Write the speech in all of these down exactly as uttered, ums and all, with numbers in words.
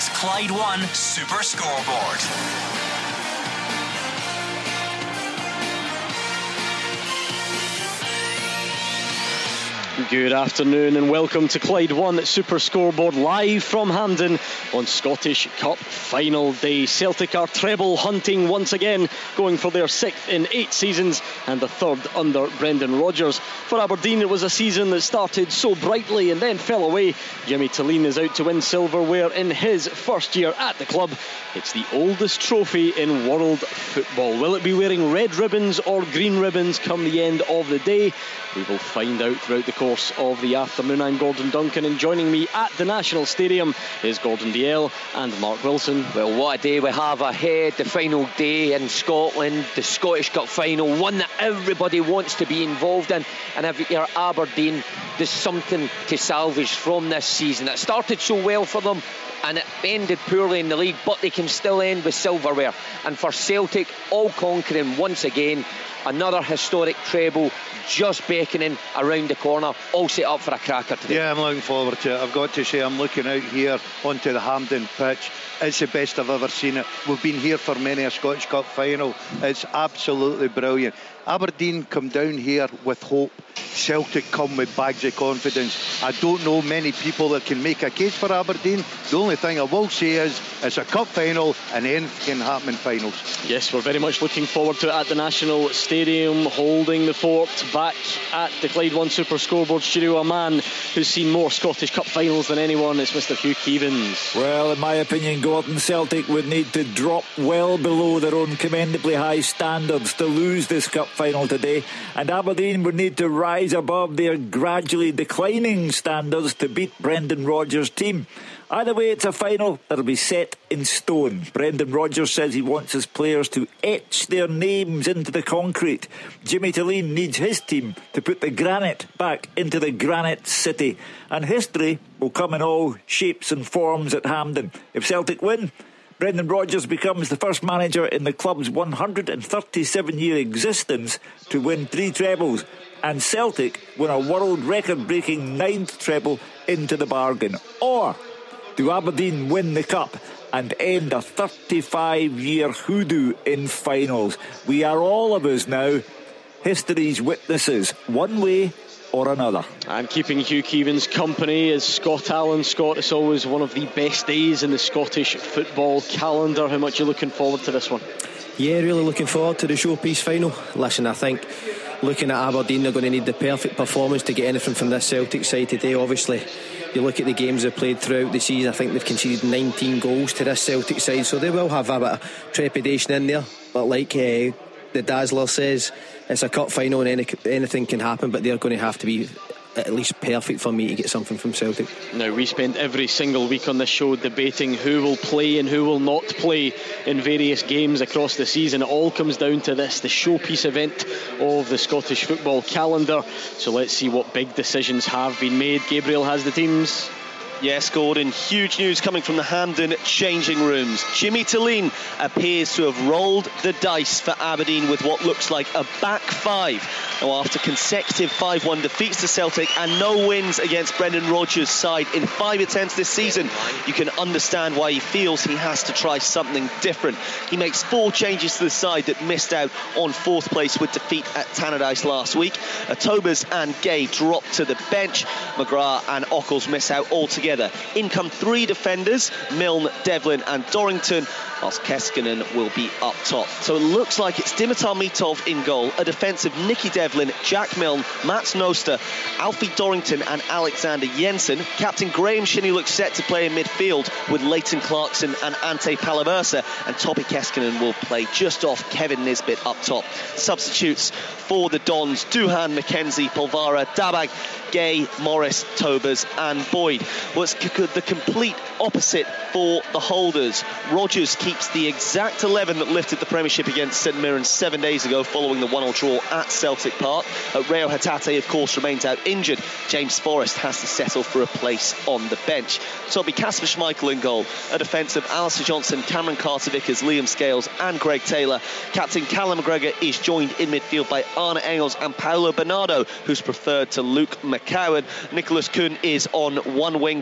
It's Clyde One Super Scoreboard. Good afternoon and welcome to Clyde One Super Scoreboard, live from Hampden on Scottish Cup final day. Celtic are treble hunting once again, going for their sixth in eight seasons and the third under Brendan Rodgers. For Aberdeen, it was a season that started so brightly and then fell away. Jimmy Tillene is out to win silverware in his first year at the club. It's the oldest trophy in world football. Will it be wearing red ribbons or green ribbons come the end of the day? We will find out throughout the course of the afternoon. I'm Gordon Duncan, and joining me at the National Stadium is Gordon Dalziel and Mark Wilson. Well, what a day we have ahead. The final day in Scotland, the Scottish Cup final, one that everybody wants to be involved in. And if you're Aberdeen, there's something to salvage from this season. It started so well for them and it ended poorly in the league, but they can still end with silverware. And for Celtic, all conquering once again, another historic treble just beckoning around the corner, all set up for a cracker today. Yeah, I'm looking forward to it. I've got to say, I'm looking out here onto the Hampden pitch. It's the best I've ever seen it. We've been here for many a Scottish Cup final. It's absolutely brilliant. Aberdeen come down here with hope. Celtic come with bags of confidence. I don't know many people that can make a case for Aberdeen. The only thing I will say is it's a cup final and anything can happen in finals. Yes, we're very much looking forward to it at the National Stadium, holding the fort back at the Clyde One Super Scoreboard studio. A man who's seen more Scottish Cup finals than anyone. It's Mister Hugh Keevins. Well, in my opinion, Gordon, Celtic would need to drop well below their own commendably high standards to lose this cup final today, and Aberdeen would need to rise above their gradually declining standards to beat Brendan Rodgers' team. Either way, it's a final that'll be set in stone. Brendan Rodgers says he wants his players to etch their names into the concrete. Jimmy Tillene needs his team to put the granite back into the granite city. And history will come in all shapes and forms at Hampden. If Celtic win, Brendan Rodgers becomes the first manager in the club's one hundred thirty-seven year existence to win three trebles, and Celtic win a world record-breaking ninth treble into the bargain. Or do Aberdeen win the cup and end a thirty-five year hoodoo in finals? We are all of us now history's witnesses, one way or another. And keeping Hugh Keevins company is Scott Allen. Scott, it's always one of the best days in the Scottish football calendar. How much are you looking forward to this one? Yeah, really looking forward to the showpiece final. Listen, I think looking at Aberdeen, they're going to need the perfect performance to get anything from this Celtic side today. Obviously, you look at the games they've played throughout the season, I think they've conceded nineteen goals to this Celtic side, so they will have a bit of trepidation in there. But like uh, the Dazzler says, it's a cup final and any, anything can happen, but they're going to have to be at least perfect for me to get something from Celtic. Now, we spend every single week on this show debating who will play and who will not play in various games across the season. It all comes down to this, the showpiece event of the Scottish football calendar. So let's see what big decisions have been made. Gabriel has the teams. Yes, Gordon, huge news coming from the Hampden changing rooms. Jimmy Tillene appears to have rolled the dice for Aberdeen with what looks like a back five. Now, after consecutive five one defeats to Celtic and no wins against Brendan Rodgers' side in five attempts this season, you can understand why he feels he has to try something different. He makes four changes to the side that missed out on fourth place with defeat at Tannadice last week. Uh, Tobers and Gay drop to the bench. McGrath and Ockles miss out altogether. In come three defenders, Milne, Devlin and Dorrington, whilst Keskinen will be up top. So it looks like it's Dimitar Mitov in goal, a defence of Nicky Devlin, Jack Milne, Mats Noster, Alfie Dorrington and Alexander Jensen. Captain Graham Shinney looks set to play in midfield with Leighton Clarkson and Ante Palaversa, and Topi Keskinen will play just off Kevin Nisbet up top. Substitutes for the Dons: Duhan, McKenzie, Polvara, Dabag, Gay, Morris, Tobers and Boyd. Well, it's the complete opposite for the holders. Rodgers keeps the exact eleven that lifted the Premiership against St Mirren seven days ago following the one all draw at Celtic Park. Uh, Reo Hatate, of course, remains out injured. James Forrest has to settle for a place on the bench. So it'll be Kasper Schmeichel in goal, a defence of Alistair Johnson, Cameron Carter-Vickers, Liam Scales and Greg Taylor. Captain Callum McGregor is joined in midfield by Arne Engels and Paolo Bernardo, who's preferred to Luke McCowan. Nicholas Kuhn is on one wing.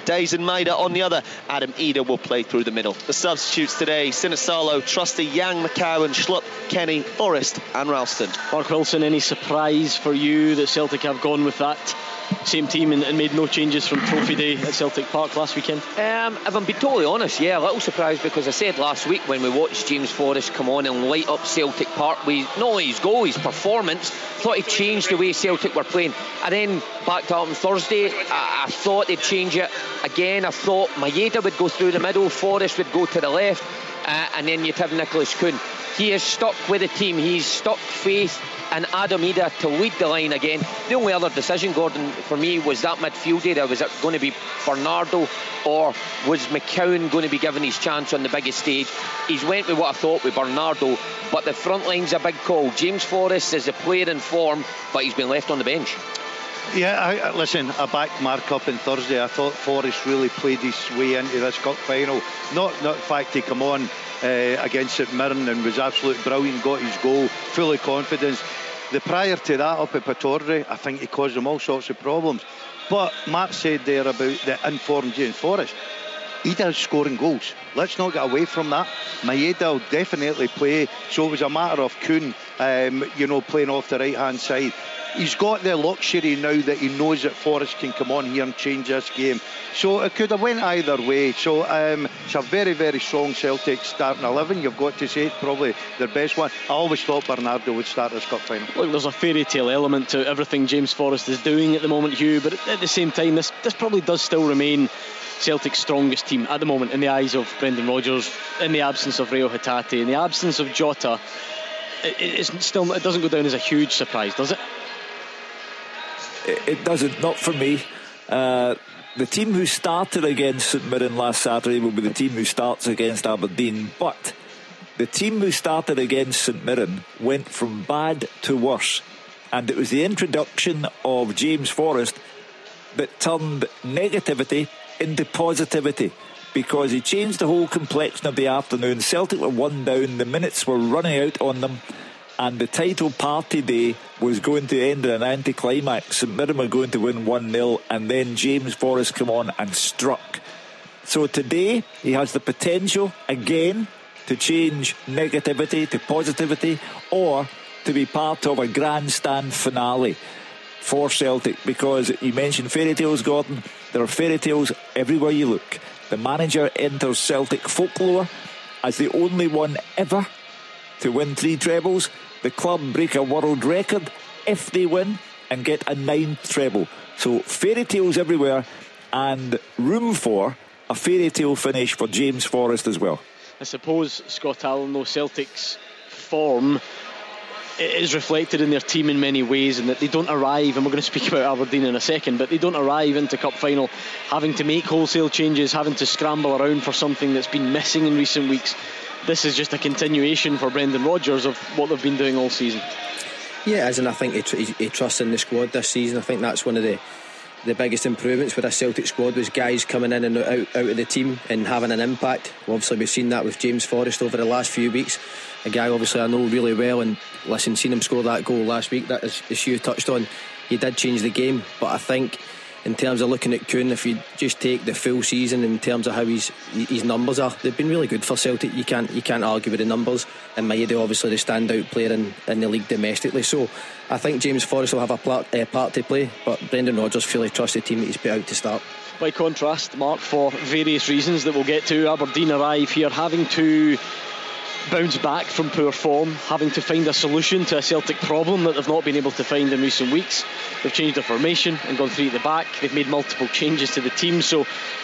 Dazen Maida on the other. Adam Eder will play through the middle. The substitutes today: Sinisalo, Trusty, Yang, McCowan, Schlupp, Kenny, Forrest and Ralston. Mark Wilson, any surprise for you that Celtic have gone with that same team and, and made no changes from Trophy Day at Celtic Park last weekend? Um, if I'm being totally honest, yeah, a little surprised, because I said last week when we watched James Forrest come on and light up Celtic Park, we not only his goal, his performance, thought he changed the way Celtic were playing. And then backed up on Thursday, I, I thought they'd change it again. I thought Maeda would go through the middle, Forrest would go to the left, uh, and then you'd have Nicholas Kuhn. He is stuck with the team. He's stuck faith and Adam Eder to lead the line again. The only other decision, Gordon, for me was that midfield area. Was it going to be Bernardo or was McCowan going to be given his chance on the biggest stage? He's went with what I thought with Bernardo, but the front line's a big call. James Forrest is a player in form, but he's been left on the bench. Yeah, I, I, listen, I backed Mark up on Thursday. I thought Forrest really played his way into this cup final. Not, not in fact, he come on uh, against St Mirren and was absolutely brilliant, got his goal, full of confidence. The prior to that up at Pittodrie, I think he caused them all sorts of problems. But Mark said there about the informed James Forrest. He does scoring goals. Let's not get away from that. Maeda will definitely play. So it was a matter of Kuhn, um, you know, playing off the right-hand side. He's got the luxury now that he knows that Forrest can come on here and change this game. So it could have went either way. So um, it's a very, very strong Celtic starting eleven. You've got to say it's probably their best one. I always thought Bernardo would start this cup final. Look, there's a fairy tale element to everything James Forrest is doing at the moment, Hugh, but at the same time, this, this probably does still remain Celtic's strongest team at the moment in the eyes of Brendan Rodgers, in the absence of Reo Hatate, in the absence of Jota. It, it's still, it doesn't go down as a huge surprise, does it? It doesn't, not for me. Uh, the team who started against St Mirren last Saturday will be the team who starts against Aberdeen, but the team who started against St Mirren went from bad to worse, and it was the introduction of James Forrest that turned negativity into positivity, because he changed the whole complexion of the afternoon. Celtic were one down, the minutes were running out on them, and the title party day was going to end in an anticlimax. St Mirren were going to win one nil, and then James Forrest come on and struck. So today he has the potential again to change negativity to positivity, or to be part of a grandstand finale for Celtic, because you mentioned fairy tales, Gordon. There are fairy tales everywhere you look. The manager enters Celtic folklore as the only one ever to win three trebles. The club break a world record if they win and get a ninth treble. So fairy tales everywhere, and room for a fairy tale finish for James Forrest as well. I suppose, Scott Allen, though, Celtic's form is reflected in their team in many ways, and that they don't arrive, and we're going to speak about Aberdeen in a second, but they don't arrive into cup final having to make wholesale changes, having to scramble around for something that's been missing in recent weeks. This is just a continuation for Brendan Rodgers of what they've been doing all season. Yeah, it is, and I think he, tr- he, he trusts in the squad this season. I think that's one of the the biggest improvements with a Celtic squad, was guys coming in and out, out of the team and having an impact. Well, obviously we've seen that with James Forrest over the last few weeks, a guy obviously I know really well, and listen, seen him score that goal last week that, as, as Hugh touched on, he did change the game. But I think in terms of looking at Kuhn, if you just take the full season in terms of how his his numbers are, they've been really good for Celtic. You can't you can't argue with the numbers, and Maeda obviously the standout player in, in the league domestically. So I think James Forrest will have a part, uh, part to play, but Brendan Rodgers fully trusts the team that he's put out to start. By contrast, Mark, for various reasons that we'll get to, Aberdeen arrive here having to bounce back from poor form, having to find a solution to a Celtic problem that they've not been able to find in recent weeks. They've changed their formation and gone three at the back. They've made multiple changes to the team, so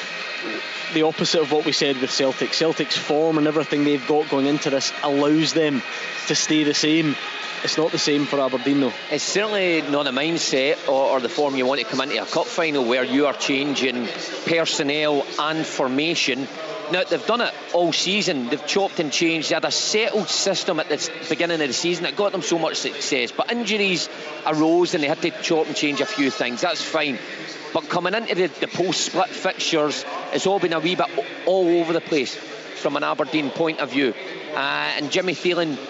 the opposite of what we said with Celtic. Celtic's form and everything they've got going into this allows them to stay the same. It's not the same for Aberdeen, though. It's certainly not a mindset or, or the form you want to come into a cup final, where you are changing personnel and formation. Now, they've done it all season. They've chopped and changed. They had a settled system at the beginning of the season that got them so much success. But injuries arose and they had to chop and change a few things. That's fine. But coming into the, the post-split fixtures, it's all been a wee bit all over the place from an Aberdeen point of view. Uh, and Jimmy Thielen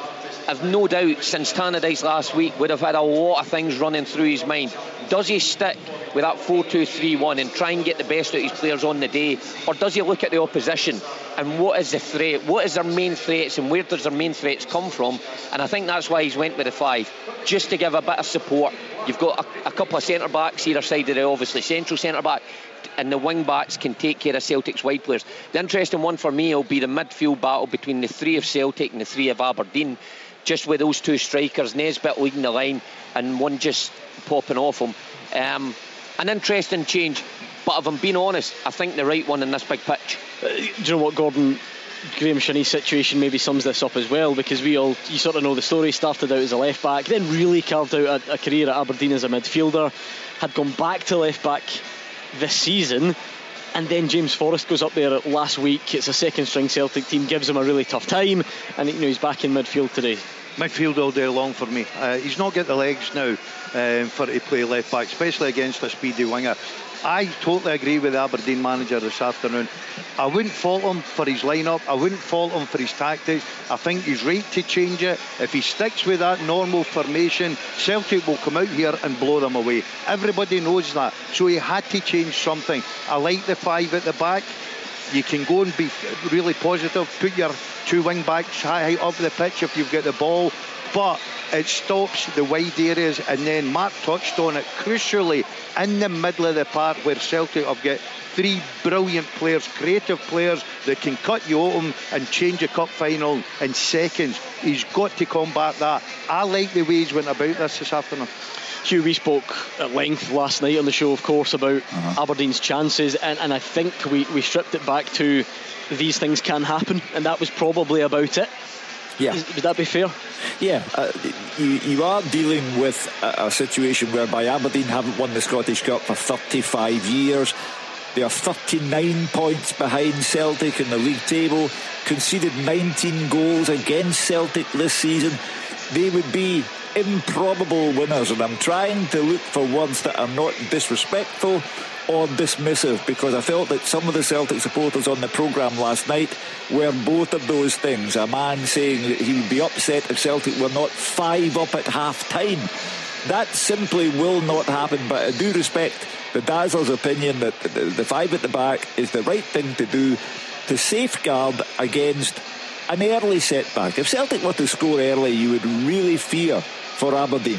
I've no doubt since Tannadice last week would have had a lot of things running through his mind. Does he stick with that four two three one and try and get the best out of his players on the day, or does he look at the opposition and what is the threat, what is their main threats, and where does their main threats come from? And I think that's why he's went with the five, just to give a bit of support. You've got a, a couple of centre backs either side of the obviously central centre back, and the wing backs can take care of Celtic's wide players. The interesting one for me will be the midfield battle between the three of Celtic and the three of Aberdeen, just with those two strikers, Nesbitt leading the line and one just popping off him. Um, an interesting change, but if I'm being honest, I think the right one in this big pitch. Uh, do you know what, Gordon? Graham Shinney's situation maybe sums this up as well, because we all, you sort of know the story, started out as a left back, then really carved out a, a career at Aberdeen as a midfielder, had gone back to left back this season, and then James Forrest goes up there last week. It's a second string Celtic team, gives him a really tough time, and you know he's back in midfield today. Midfield all day long for me. Uh, he's not got the legs now um, for to play left back, especially against a speedy winger. I totally agree with the Aberdeen manager this afternoon. I wouldn't fault him for his lineup. I wouldn't fault him for his tactics. I think he's right to change it. If he sticks with that normal formation, Celtic will come out here and blow them away. Everybody knows that. So he had to change something. I like the five at the back. You can go and be really positive. Put your two wing backs high up the pitch if you've got the ball. But it stops the wide areas, and then Mark touched on it crucially in the middle of the park where Celtic have got three brilliant players, creative players that can cut you open and change a cup final in seconds. He's got to combat that. I like the way he's went about this this afternoon. Hugh, we spoke at length last night on the show, of course, about uh-huh. Aberdeen's chances, and, and I think we, we stripped it back to these things can happen, and that was probably about it. Yeah. Would that be fair? Yeah, uh, you, you are dealing with a, a situation whereby Aberdeen haven't won the Scottish Cup for thirty-five years. They are thirty-nine points behind Celtic in the league table, conceded nineteen goals against Celtic this season. They would be improbable winners, and I'm trying to look for words that are not disrespectful or dismissive, because I felt that some of the Celtic supporters on the programme last night were both of those things. A man saying that he would be upset if Celtic were not five up at half time. That simply will not happen, but I do respect the Dazzler's opinion that the, the five at the back is the right thing to do to safeguard against an early setback. If Celtic were to score early, you would really fear for Aberdeen.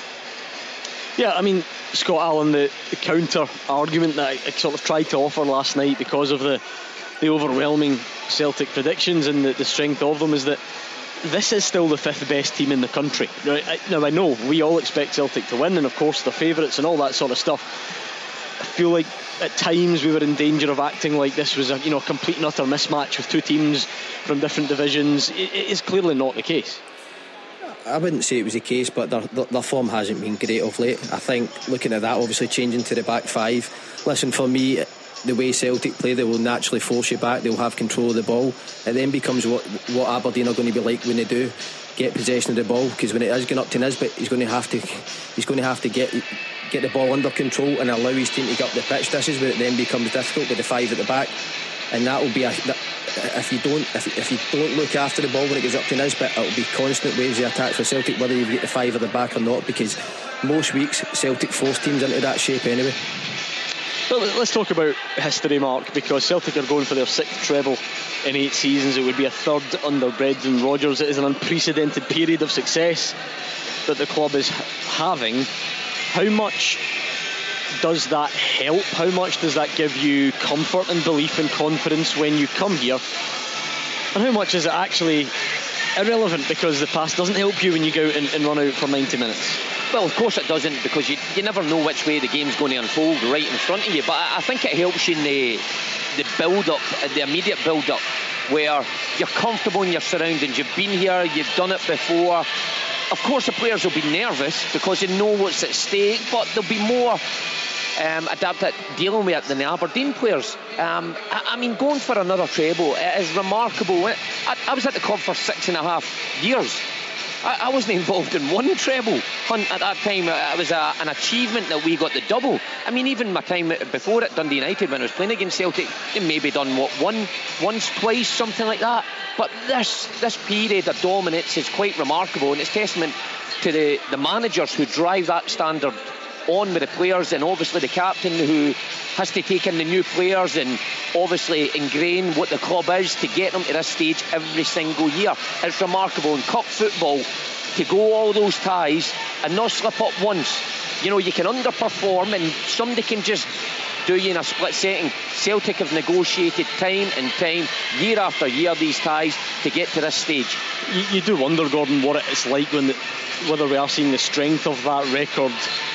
Yeah, I mean, Scott Allen, the, the counter argument that I, I sort of tried to offer last night because of the the overwhelming Celtic predictions and the, the strength of them is that this is still the fifth best team in the country. Now I, now, I know we all expect Celtic to win, and of course they're favourites and all that sort of stuff. I feel like at times we were in danger of acting like this was a you know a complete and utter mismatch with two teams from different divisions. It, it is clearly not the case. I wouldn't say it was the case, but their, their, their form hasn't been great of late. I think looking at that, obviously changing to the back five, listen, for me, the way Celtic play, they will naturally force you back. They'll have control of the ball. It then becomes what, what Aberdeen are going to be like when they do get possession of the ball, because when it is going up to Nisbet, he's going to have to he's going to have to get get the ball under control and allow his team to get up the pitch. This is where it then becomes difficult with the five at the back, and that will be a, that, if you don't if, if you don't look after the ball when it goes up to Nisbet, it will be constant waves of attack for Celtic, whether you get the five at the back or not, because most weeks Celtic force teams into that shape anyway. Well, let's talk about history, Mark, because Celtic are going for their sixth treble in eight seasons. It would be a third under Brendan Rodgers. It is an unprecedented period of success that the club is having. How much does that help? How much does that give you comfort and belief and confidence when you come here? And how much is it actually irrelevant because the past doesn't help you when you go out and, and run out for ninety minutes? Well, of course it doesn't, because you, you never know which way the game's going to unfold right in front of you. But I, I think it helps you in the, the build-up, the immediate build-up, where you're comfortable in your surroundings. You've been here, you've done it before. Of course the players will be nervous because they know what's at stake, but they'll be more um, adept at dealing with it than the Aberdeen players. Um, I, I mean, going for another treble, it is remarkable. I, I was at the club for six and a half years. I, I wasn't involved in one treble hunt at that time. It was a, an achievement that we got the double. I mean, even my time before at Dundee United when I was playing against Celtic, they maybe done what one, once, twice, something like that. But this this period of dominance is quite remarkable, and it's testament to the, the managers who drive that standard on with the players, and obviously the captain who has to take in the new players and obviously ingrain what the club is to get them to this stage every single year. It's remarkable in cup football to go all those ties and not slip up once. You know, you can underperform and somebody can just do you in a split second. Celtic have negotiated time and time, year after year, these ties to get to this stage. You, you do wonder, Gordon, what it's like when the, whether we are seeing the strength of that record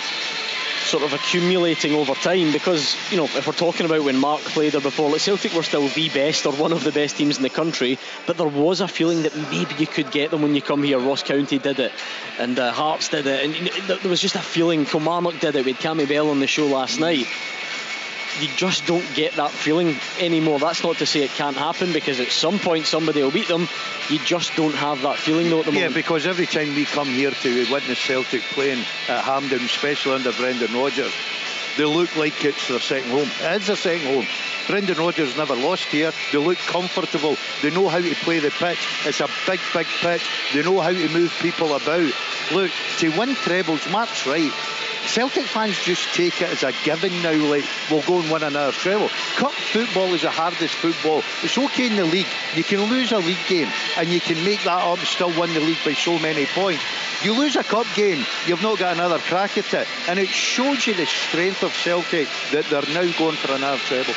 sort of accumulating over time, because, you know, if we're talking about when Mark played there before, like Celtic were still the best or one of the best teams in the country, but there was a feeling that maybe you could get them when you come here. Ross County did it, and uh, Hearts did it, and you know, there was just a feeling. Kilmarnock did it. We had Cammy Bell on the show last night. You just don't get that feeling anymore. That's not to say it can't happen, because at some point somebody will beat them. You just don't have that feeling though at the moment. Yeah, because every time we come here to witness Celtic playing at Hampden, especially under Brendan Rodgers, they look like it's their second home. It is their second home. Brendan Rodgers never lost here. They look comfortable. They know how to play the pitch. It's a big, big pitch. They know how to move people about. Look, to win trebles, Mark's right. Celtic fans just take it as a given now, like we'll go and win another treble. Cup football is the hardest football. It's okay in the league. You can lose a league game and you can make that up and still win the league by so many points. You lose a cup game, you've not got another crack at it, and it shows you the strength of Celtic that they're now going for another treble.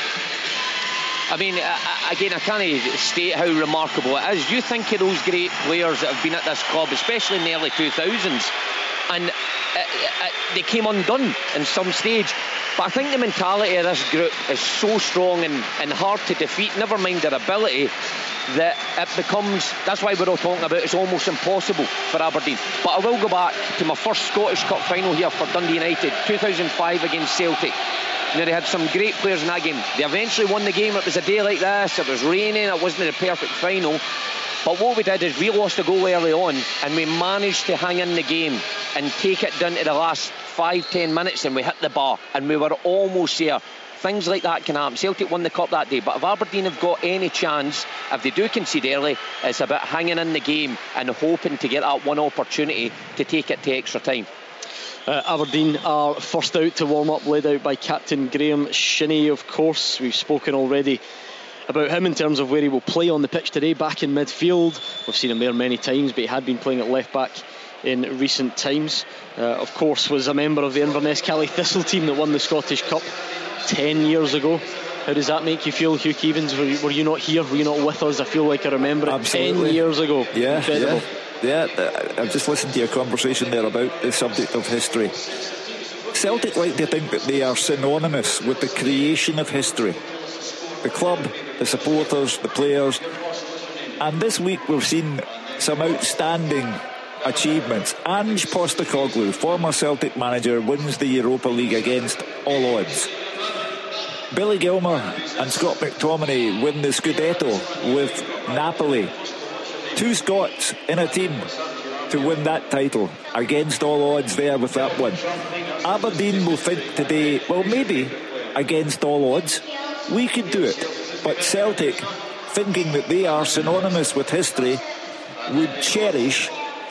I mean, again, I can't state how remarkable it is. You think of those great players that have been at this club, especially in the early two thousands, and uh, uh, they came undone in some stage. But I think the mentality of this group is so strong and, and hard to defeat, never mind their ability, that it becomes, that's why we're all talking about it's almost impossible for Aberdeen. But I will go back to my first Scottish Cup final here for Dundee United, two thousand five against Celtic. You know, they had some great players in that game. They eventually won the game. It was a day like this, it was raining, it wasn't a perfect final. But what we did is we lost a goal early on and we managed to hang in the game and take it down to the last five, ten minutes, and we hit the bar and we were almost there. Things like that can happen. Celtic won the cup that day, but if Aberdeen have got any chance, if they do concede early, it's about hanging in the game and hoping to get that one opportunity to take it to extra time. Uh, Aberdeen are first out to warm up, led out by captain Graham Shinnie, of course. We've spoken already about him in terms of where he will play on the pitch today, back in midfield. We've seen him there many times, but he had been playing at left back in recent times. Uh, of course, was a member of the Inverness Cali Thistle team that won the Scottish Cup ten years ago. How does that make you feel, Hugh Keevins? Were you, were you not here? Were you not with us? I feel like I remember it. Absolutely. ten years ago. Yeah, Incredible. yeah, yeah. I've just listened to your conversation there about the subject of history. Celtic like to think that they are synonymous with the creation of history. The club, the supporters, the players. And this week we've seen some outstanding achievements. Ange Postecoglou, former Celtic manager, wins the Europa League against all odds. Billy Gilmour and Scott McTominay win the Scudetto with Napoli. Two Scots in a team to win that title against all odds there with that one. Aberdeen will think today, well, maybe against all odds we could do it, but Celtic, thinking that they are synonymous with history, would cherish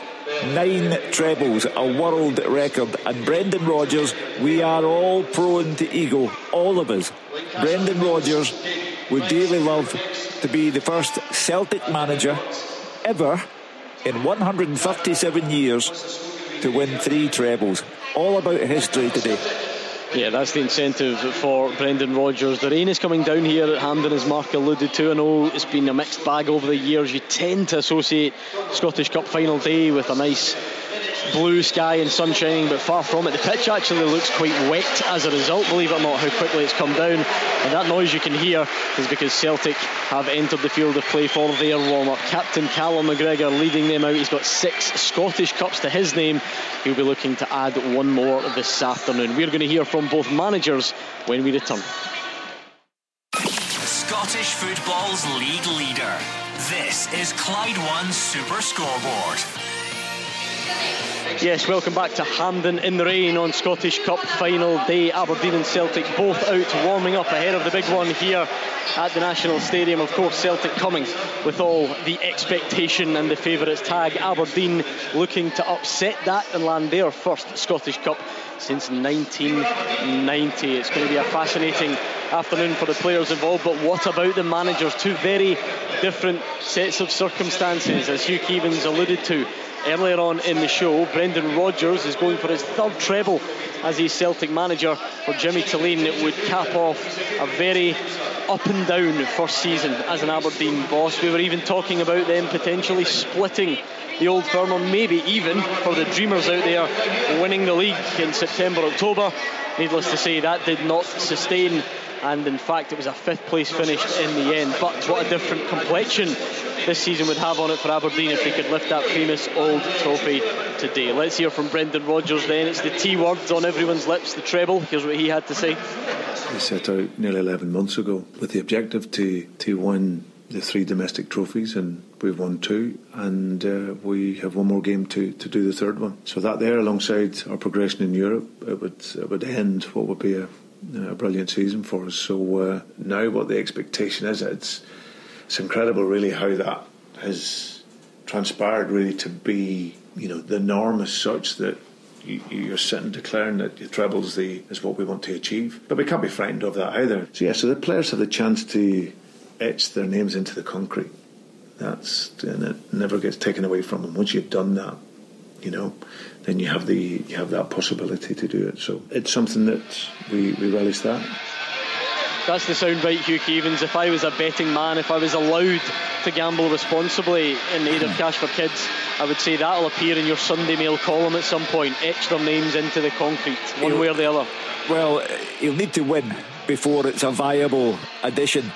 nine trebles, a world record. And Brendan Rodgers, we are all prone to ego, all of us. Brendan Rodgers would dearly love to be the first Celtic manager ever in one hundred thirty-seven years to win three trebles. All about history today. Yeah, that's the incentive for Brendan Rodgers. The rain is coming down here at Hampden, as Mark alluded to. I know it's been a mixed bag over the years. You tend to associate Scottish Cup final day with a nice blue sky and sun shining, but far from it. The pitch actually looks quite wet as a result, believe it or not, how quickly it's come down. And that noise you can hear is because Celtic have entered the field of play for their warm-up. Captain Callum McGregor leading them out. He's got six Scottish Cups to his name. He'll be looking to add one more this afternoon. We're going to hear from both managers when we return. Scottish football's league leader. This is Clyde One Super Scoreboard. Yes, welcome back to Hampden in the rain on Scottish Cup final day. Aberdeen and Celtic both out warming up ahead of the big one here at the National Stadium. Of course, Celtic coming with all the expectation and the favourites tag. Aberdeen looking to upset that and land their first Scottish Cup since nineteen ninety. It's going to be a fascinating afternoon for the players involved, but what about the managers? Two very different sets of circumstances, as Hugh Keevins alluded to earlier on in the show. Brendan Rodgers is going for his third treble as his Celtic manager. For Jimmy Tulane, it would cap off a very up and down first season as an Aberdeen boss. We were even talking about them potentially splitting the old firm, or maybe even, for the dreamers out there, winning the league in September, October. Needless to say, that did not sustain, and in fact it was a fifth place finish in the end. But what a different complexion this season would have on it for Aberdeen if they could lift that famous old trophy today. Let's hear from Brendan Rodgers then. It's the T words on everyone's lips, the treble. Here's what he had to say. We set out nearly eleven months ago with the objective to, to win the three domestic trophies, and we've won two, and uh, we have one more game to, to do the third one. So that there, alongside our progression in Europe, it would, it would end what would be a, a brilliant season for us. So uh, now what the expectation is, it's It's incredible really how that has transpired really to be, you know, the norm as such that you, you're sitting declaring that your trebles the is what we want to achieve. But we can't be frightened of that either. So yeah, so the players have the chance to etch their names into the concrete. That's, and it never gets taken away from them. Once you've done that, you know, then you have the you have that possibility to do it. So it's something that we, we relish that. That's the soundbite, Hugh Keevins. If I was a betting man, if I was allowed to gamble responsibly in aid of Cash for Kids, I would say that'll appear in your Sunday Mail column at some point. Etch their names into the concrete, one He'll, way or the other. Well, he'll need to win before it's a viable addition.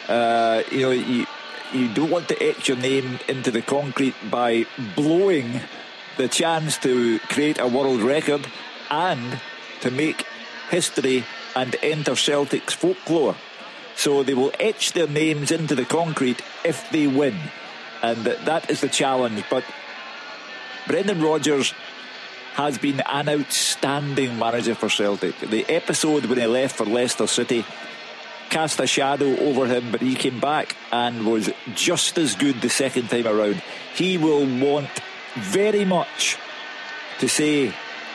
Uh, you know, you, you don't want to etch your name into the concrete by blowing the chance to create a world record and to make history and enter Celtic's folklore. So they will etch their names into the concrete if they win, and that is the challenge. But Brendan Rodgers has been an outstanding manager for Celtic. The episode when he left for Leicester City cast a shadow over him, but he came back and was just as good the second time around. He will want very much to say,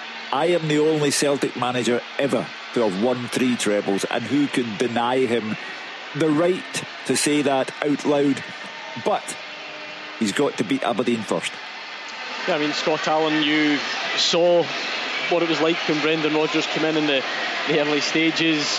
I am the only Celtic manager ever to have won three trebles, and who could deny him the right to say that out loud? But he's got to beat Aberdeen first. Yeah, I mean, Scott Allen, you saw what it was like when Brendan Rodgers came in in the, the early stages.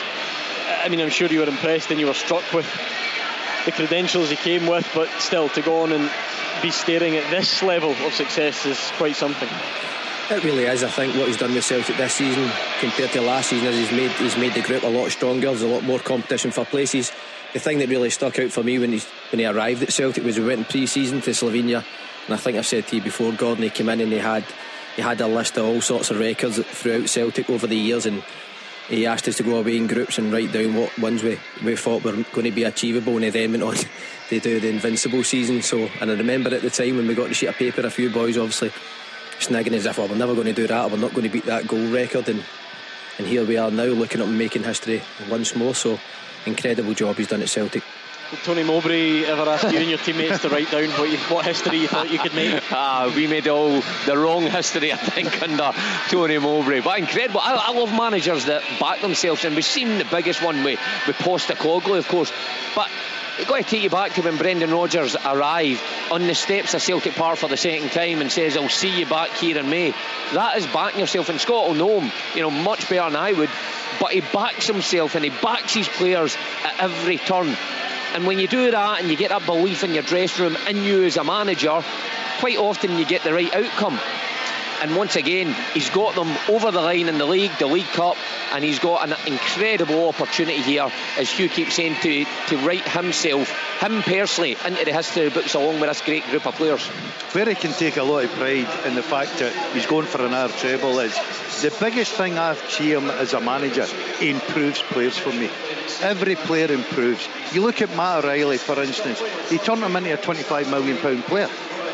I mean, I'm sure you were impressed and you were struck with the credentials he came with, but still, to go on and be staring at this level of success is quite something. It really is. I think what he's done with Celtic this season compared to last season is he's made he's made the group a lot stronger. There's a lot more competition for places. The thing that really stuck out for me when, he's, when he arrived at Celtic was we went in pre-season to Slovenia, and I think I've said to you before, Gordon, he came in and he had he had a list of all sorts of records throughout Celtic over the years, and he asked us to go away in groups and write down what ones we, we thought were going to be achievable, and he then went on to do the Invincible season. So, and I remember at the time when we got the sheet of paper, a few boys obviously snagging as if, well, we're never going to do that, we're not going to beat that goal record, and and here we are now looking up and making history once more. So incredible job he's done at Celtic. Did Tony Mowbray ever ask you and your teammates to write down what, you, what history you thought you could make? Ah, we made all the wrong history, I think, under Tony Mowbray. But incredible. I, I love managers that back themselves, and we've seen the biggest one with, with Postecoglou, of course. But I've got to take you back to when Brendan Rodgers arrived on the steps of Celtic Park for the second time and says, I'll see you back here in May. That is backing yourself, and Scott will know him, you know, much better than I would. But he backs himself and he backs his players at every turn. And when you do that and you get that belief in your dressing room, in you as a manager, quite often you get the right outcome. And once again, he's got them over the line in the league, the League Cup, and he's got an incredible opportunity here, as Hugh keeps saying, to, to write himself, him personally, into the history books along with this great group of players. Where he can take a lot of pride in the fact that he's going for another treble is the biggest thing I see him as a manager, he improves players for me. Every player improves. You look at Matt O'Reilly, for instance, he turned him into a twenty-five million pound player.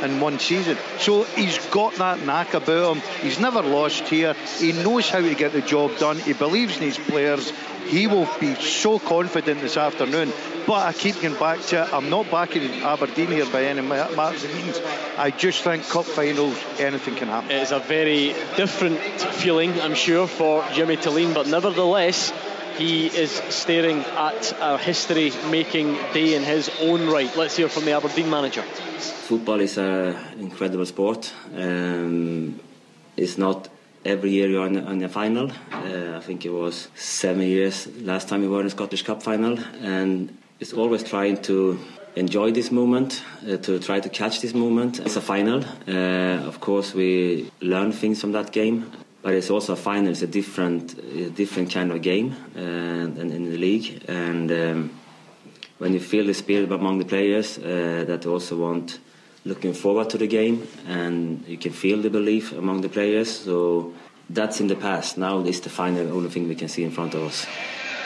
in one season. So he's got that knack about him. He's never lost here. He knows how to get the job done. He believes in his players. He will be so confident this afternoon. But I keep going back to it. I'm not backing Aberdeen here by any marks and means. I just think cup finals, anything can happen. It is a very different feeling, I'm sure, for Jimmy Tilleen, but nevertheless, he is staring at a history-making day in his own right. Let's hear from the Aberdeen manager. Football is an incredible sport. Um, it's not every year you're in, in the final. Uh, I think it was seven years last time we were in the Scottish Cup final, and it's always trying to enjoy this moment, uh, to try to catch this moment. It's a final. Uh, of course, we learn things from that game, but it's also a final. It's a different, a different kind of game uh, than in the league, and um, when you feel the spirit among the players uh, that also want looking forward to the game, and you can feel the belief among the players. So that's in the past. Now it's the final, only thing we can see in front of us.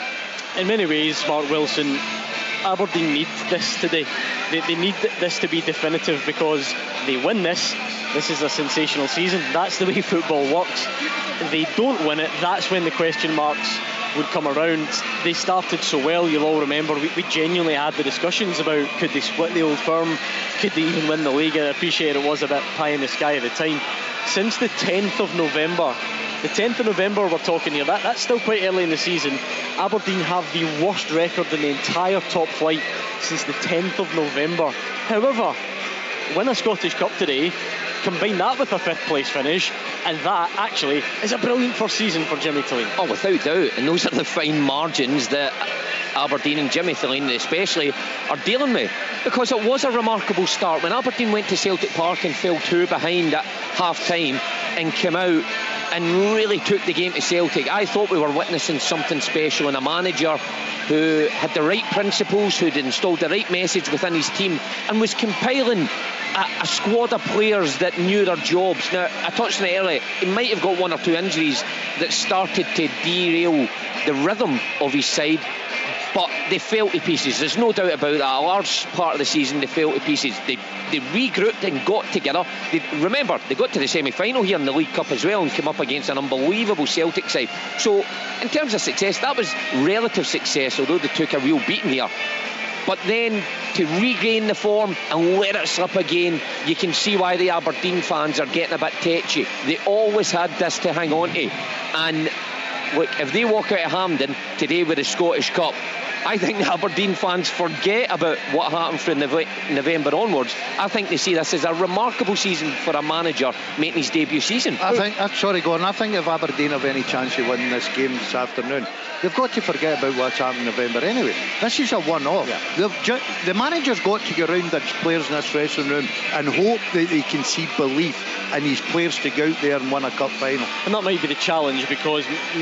In many ways, Mark Wilson, Aberdeen need this today. They, they need this to be definitive, because they win this, this is a sensational season. That's the way football works. If they don't win it, that's when the question marks would come around. They started so well, you'll all remember, we, we genuinely had the discussions about could they split the old firm, could they even win the league. I appreciate it was a bit pie in the sky at the time. Since the tenth of November, the tenth of November we're talking here, that, that's still quite early in the season, Aberdeen have the worst record in the entire top flight since the tenth of November. However, win a Scottish Cup today, combine that with a fifth place finish, and that actually is a brilliant first season for Jimmy Tilleen. Oh, without doubt, and those are the fine margins that Aberdeen and Jimmy Tilleen especially are dealing with, because it was a remarkable start. When Aberdeen went to Celtic Park and fell two behind at half time and came out and really took the game to Celtic, I thought we were witnessing something special, and a manager who had the right principles, who'd installed the right message within his team, and was compiling a, a squad of players that knew their jobs. Now, I touched on it earlier, he might have got one or two injuries that started to derail the rhythm of his side, but they fell to pieces. There's no doubt about that. A large part of the season they fell to pieces. They they regrouped and got together. They, remember, they got to the semi-final here in the League Cup as well and came up against an unbelievable Celtic side. So in terms of success, that was relative success, although they took a real beating here. But then to regain the form and let it slip again, you can see why the Aberdeen fans are getting a bit tetchy. They always had this to hang on to, and look, if they walk out of Hampden today with the Scottish Cup, I think the Aberdeen fans forget about what happened from November onwards. I think they see this as a remarkable season for a manager making his debut season. I think, I'm sorry, Gordon, I think if Aberdeen have any chance of winning this game this afternoon, they've got to forget about what's happened in November anyway. This is a one-off. Yeah. Ju- the manager's got to go around the players in this dressing room and hope that they can see belief in his players to go out there and win a cup final. And that might be the challenge, because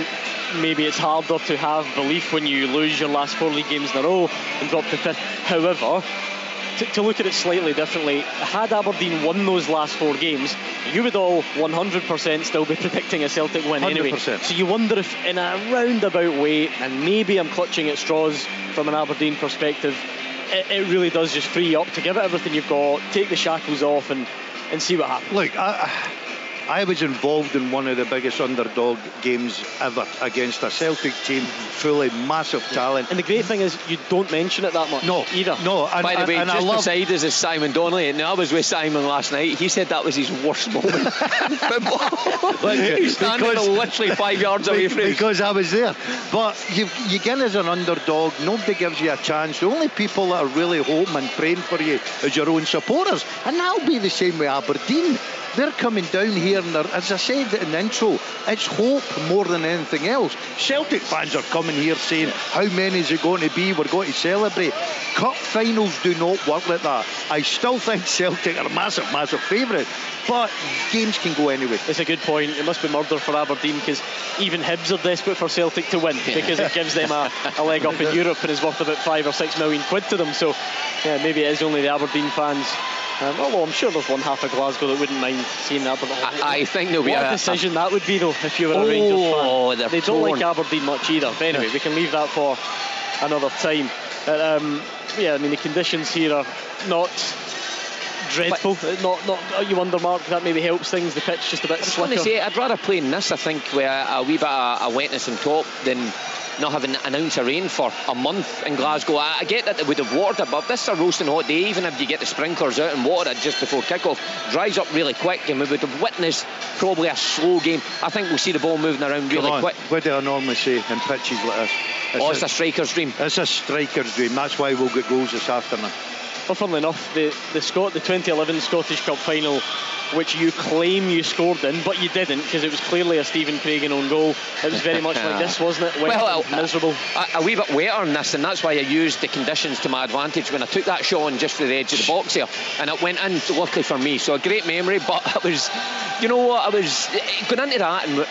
maybe it's harder to have belief when you lose your last four league games in a row and drop to fifth. However, to, to look at it slightly differently, had Aberdeen won those last four games, you would all one hundred percent still be predicting a Celtic win anyway. one hundred percent. So you wonder if in a roundabout way, and maybe I'm clutching at straws from an Aberdeen perspective, it, it really does just free you up to give it everything you've got, take the shackles off and, and see what happens. Look, I... I was involved in one of the biggest underdog games ever against a Celtic team full of massive talent. And the great thing is you don't mention it that much. No, either. No. And, By the way, and just I love... beside us is Simon Donnelly. And I was with Simon last night. He said that was his worst moment in football. He's standing because, literally five yards away from him. Because I was there. But you, you get as an underdog, nobody gives you a chance. The only people that are really hoping and praying for you is your own supporters. And that'll be the same with Aberdeen. They're coming down here, and as I said in the intro, it's hope more than anything else. Celtic fans are coming here saying, how many is it going to be? We're going to celebrate. Cup finals do not work like that. I still think Celtic are a massive, massive favourite, but games can go anyway. It's a good point. It must be murder for Aberdeen, because even Hibs are desperate for Celtic to win, because it gives them a, a leg up in Europe and is worth about five or six million quid to them. So yeah, maybe it is only the Aberdeen fans. Um, although I'm sure there's one half of Glasgow that wouldn't mind seeing that. But I, I think there'll be what a, a decision a, that would be, though, if you were oh, a Rangers fan. They don't torn. like Aberdeen much either. But anyway, we can leave that for another time. But, um, yeah, I mean, the conditions here are not dreadful. But not, not. You wonder, Mark, that maybe helps things. The pitch just a bit slicker. I was going to say, I'd rather play in this, I think, with a, a wee bit of a wetness on top than not having an ounce of rain for a month in Glasgow. I, I get that they would have watered it, but this is a roasting hot day. Even if you get the sprinklers out and water it just before kick-off, dries up really quick, and we would have witnessed probably a slow game. I think we'll see the ball moving around really on, quick. What do I normally say in pitches like this? It's oh, it's a, a striker's dream. It's a striker's dream. That's why we'll get goals this afternoon. Well, funnily enough, the the Scot the twenty eleven Scottish Cup final, which you claim you scored in, but you didn't, because it was clearly a Stephen Craigan own goal. It was very much like this, wasn't it? Wet well, and miserable. A, a wee bit wetter on this, and that's why I used the conditions to my advantage when I took that shot on just for the edge of the box here, and it went in, luckily for me. So a great memory, but I was, you know what, I was going into that, and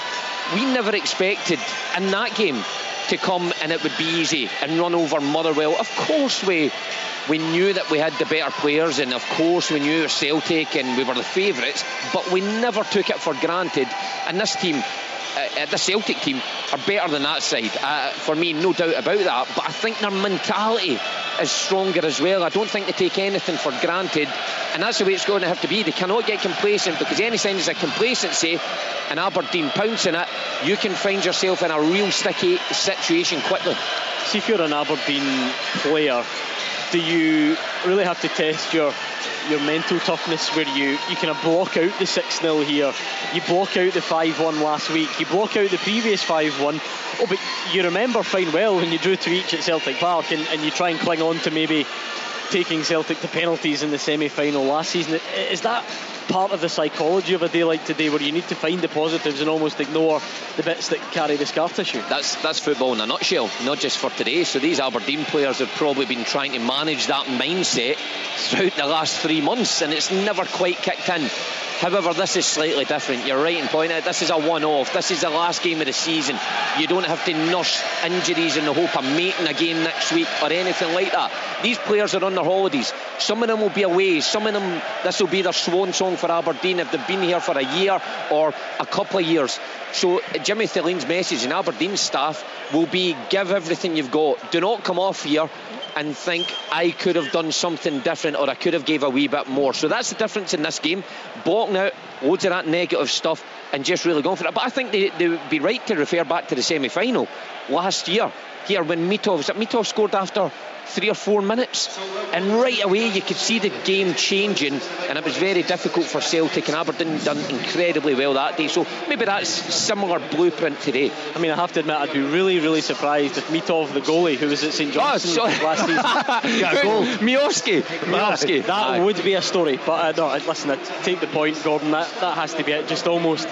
we never expected in that game to come and it would be easy and run over Motherwell. Of course we we knew that we had the better players, and of course we knew we were Celtic and we were the favourites, but we never took it for granted. And this team, uh, the Celtic team, are better than that side, uh, for me, no doubt about that. But I think their mentality is stronger as well. I don't think they take anything for granted, and that's the way it's going to have to be. They cannot get complacent, because any sign of complacency and Aberdeen pouncing it, you can find yourself in a real sticky situation quickly. See, if you're an Aberdeen player, do you really have to test your your mental toughness, where you, you kind of block out the six nil here, you block out the five one last week, you block out the previous five one, oh, but you remember fine well when you drew to each at Celtic Park, and, and you try and cling on to maybe taking Celtic to penalties in the semi-final last season. Is that part of the psychology of a day like today, where you need to find the positives and almost ignore the bits that carry the scar tissue? That's that's football in a nutshell, not just for today. So these Aberdeen players have probably been trying to manage that mindset throughout the last three months, and it's never quite kicked in. However, this is slightly different. You're right in pointing out this is a one-off. This is the last game of the season. You don't have to nurse injuries in the hope of making a game next week or anything like that. These players are on their holidays. Some of them will be away. Some of them, this will be their swan song for Aberdeen if they've been here for a year or a couple of years. So Jimmy Theline's message and Aberdeen's staff will be: give everything you've got. Do not come off here and think I could have done something different, or I could have gave a wee bit more. So that's the difference in this game. Blocking out loads of that negative stuff and just really going for it. But I think they, they would be right to refer back to the semi-final last year here, when Mitov, Mitov scored after three or four minutes, and right away you could see the game changing, and it was very difficult for Celtic, and Aberdeen done incredibly well that day. So maybe that's similar blueprint today. I mean, I have to admit, I'd be really really surprised if Mitov, the goalie who was at St Johnstone oh, last season, got a goal. Miovski Miovski that Aye. would be a story. But uh, no, listen, I take the point, Gordon. That, that has to be it. Just almost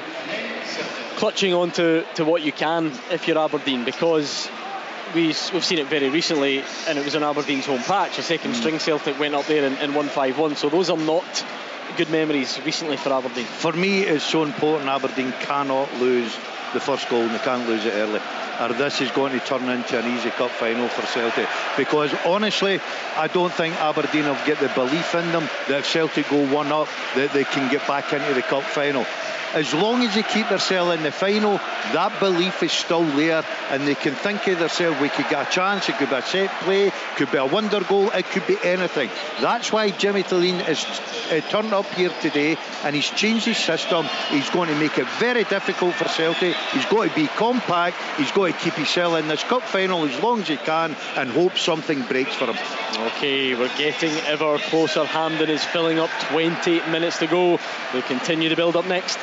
clutching on to, to what you can if you're Aberdeen, because We, we've seen it very recently, and it was on Aberdeen's home patch. A second string Celtic went up there and, and won five one, so those are not good memories recently for Aberdeen. For me, it's so important Aberdeen cannot lose the first goal, and they can't lose it early, or this is going to turn into an easy cup final for Celtic. Because honestly, I don't think Aberdeen have got the belief in them that if Celtic go one up, that they can get back into the cup final. As long as they keep themselves in the final, that belief is still there, and they can think of themselves, we could get a chance, it could be a set play, could be a wonder goal, it could be anything. That's why Jimmy Thelin is uh, turned up here today, and he's changed his system. He's going to make it very difficult for Celtic. He's got to be compact, he's got to keep himself in this cup final as long as he can, and hope something breaks for him. Okay, we're getting ever closer. Hampden is filling up, twenty minutes to go. We'll continue to build up next.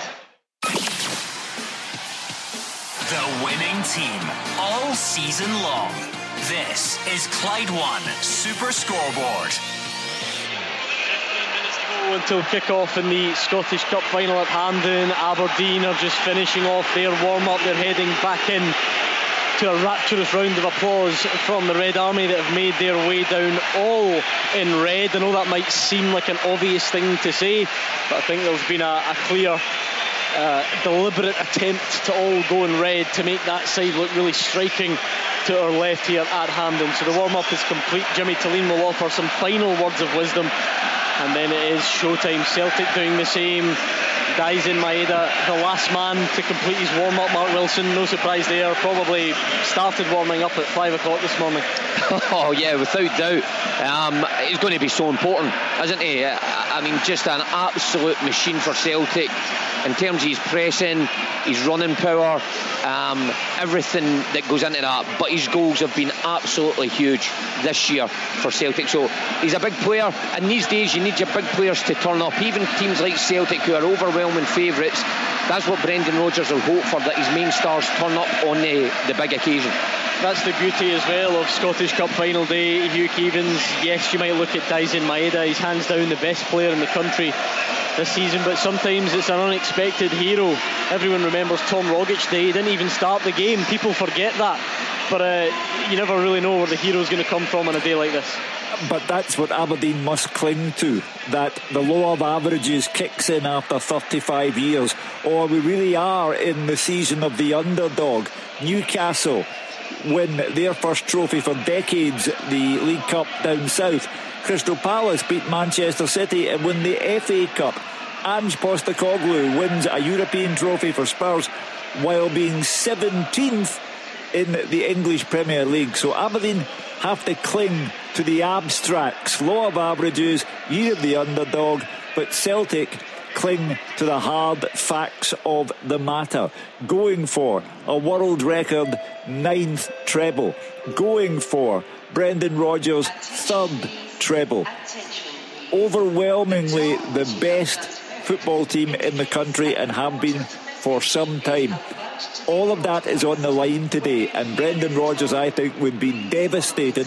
The winning team all season long. This is Clyde One Super Scoreboard. fifteen minutes to go until kick-off in the Scottish Cup final at Hampden. Aberdeen are just finishing off their warm-up. They're heading back in to a rapturous round of applause from the Red Army that have made their way down all in red. I know that might seem like an obvious thing to say, but I think there's been a, a clear Uh, deliberate attempt to all go in red to make that side look really striking to our left here at Hampden. So the warm-up is complete. Jimmy Thelin will offer some final words of wisdom, and then it is showtime. Celtic doing the same. Daisen Maeda, the last man to complete his warm-up. Mark Wilson, no surprise there, probably started warming up at five o'clock this morning. Oh yeah, without doubt. Um, he's going to be so important, isn't he? I mean, just an absolute machine for Celtic in terms of his pressing, his running power, um, everything that goes into that. But his goals have been absolutely huge this year for Celtic. So he's a big player, and these days you need your big players to turn up. Even teams like Celtic, who are overwhelming favourites, that's what Brendan Rodgers will hope for, that his main stars turn up on the, the big occasion. That's the beauty as well of Scottish Cup final day. Hugh Keevins, yes, you might look at Daisen Maeda, he's hands down the best player in the country this season, but sometimes it's an unexpected hero. Everyone remembers Tom Rogic Day. He didn't even start the game. People forget that, but uh, you never really know where the hero's going to come from on a day like this. But that's what Aberdeen must cling to, that the law of averages kicks in after thirty-five years, or we really are in the season of the underdog. Newcastle win their first trophy for decades, the League Cup down south. Crystal Palace beat Manchester City and win the F A Cup. Ange Postecoglou wins a European trophy for Spurs while being seventeenth in the English Premier League. So Aberdeen have to cling to the abstracts, law of averages, year of the underdog, but Celtic cling to the hard facts of the matter, going for a world record ninth treble, going for Brendan Rodgers' third treble, overwhelmingly the best football team in the country and have been for some time. All of that is on the line today, and Brendan Rodgers, I think, would be devastated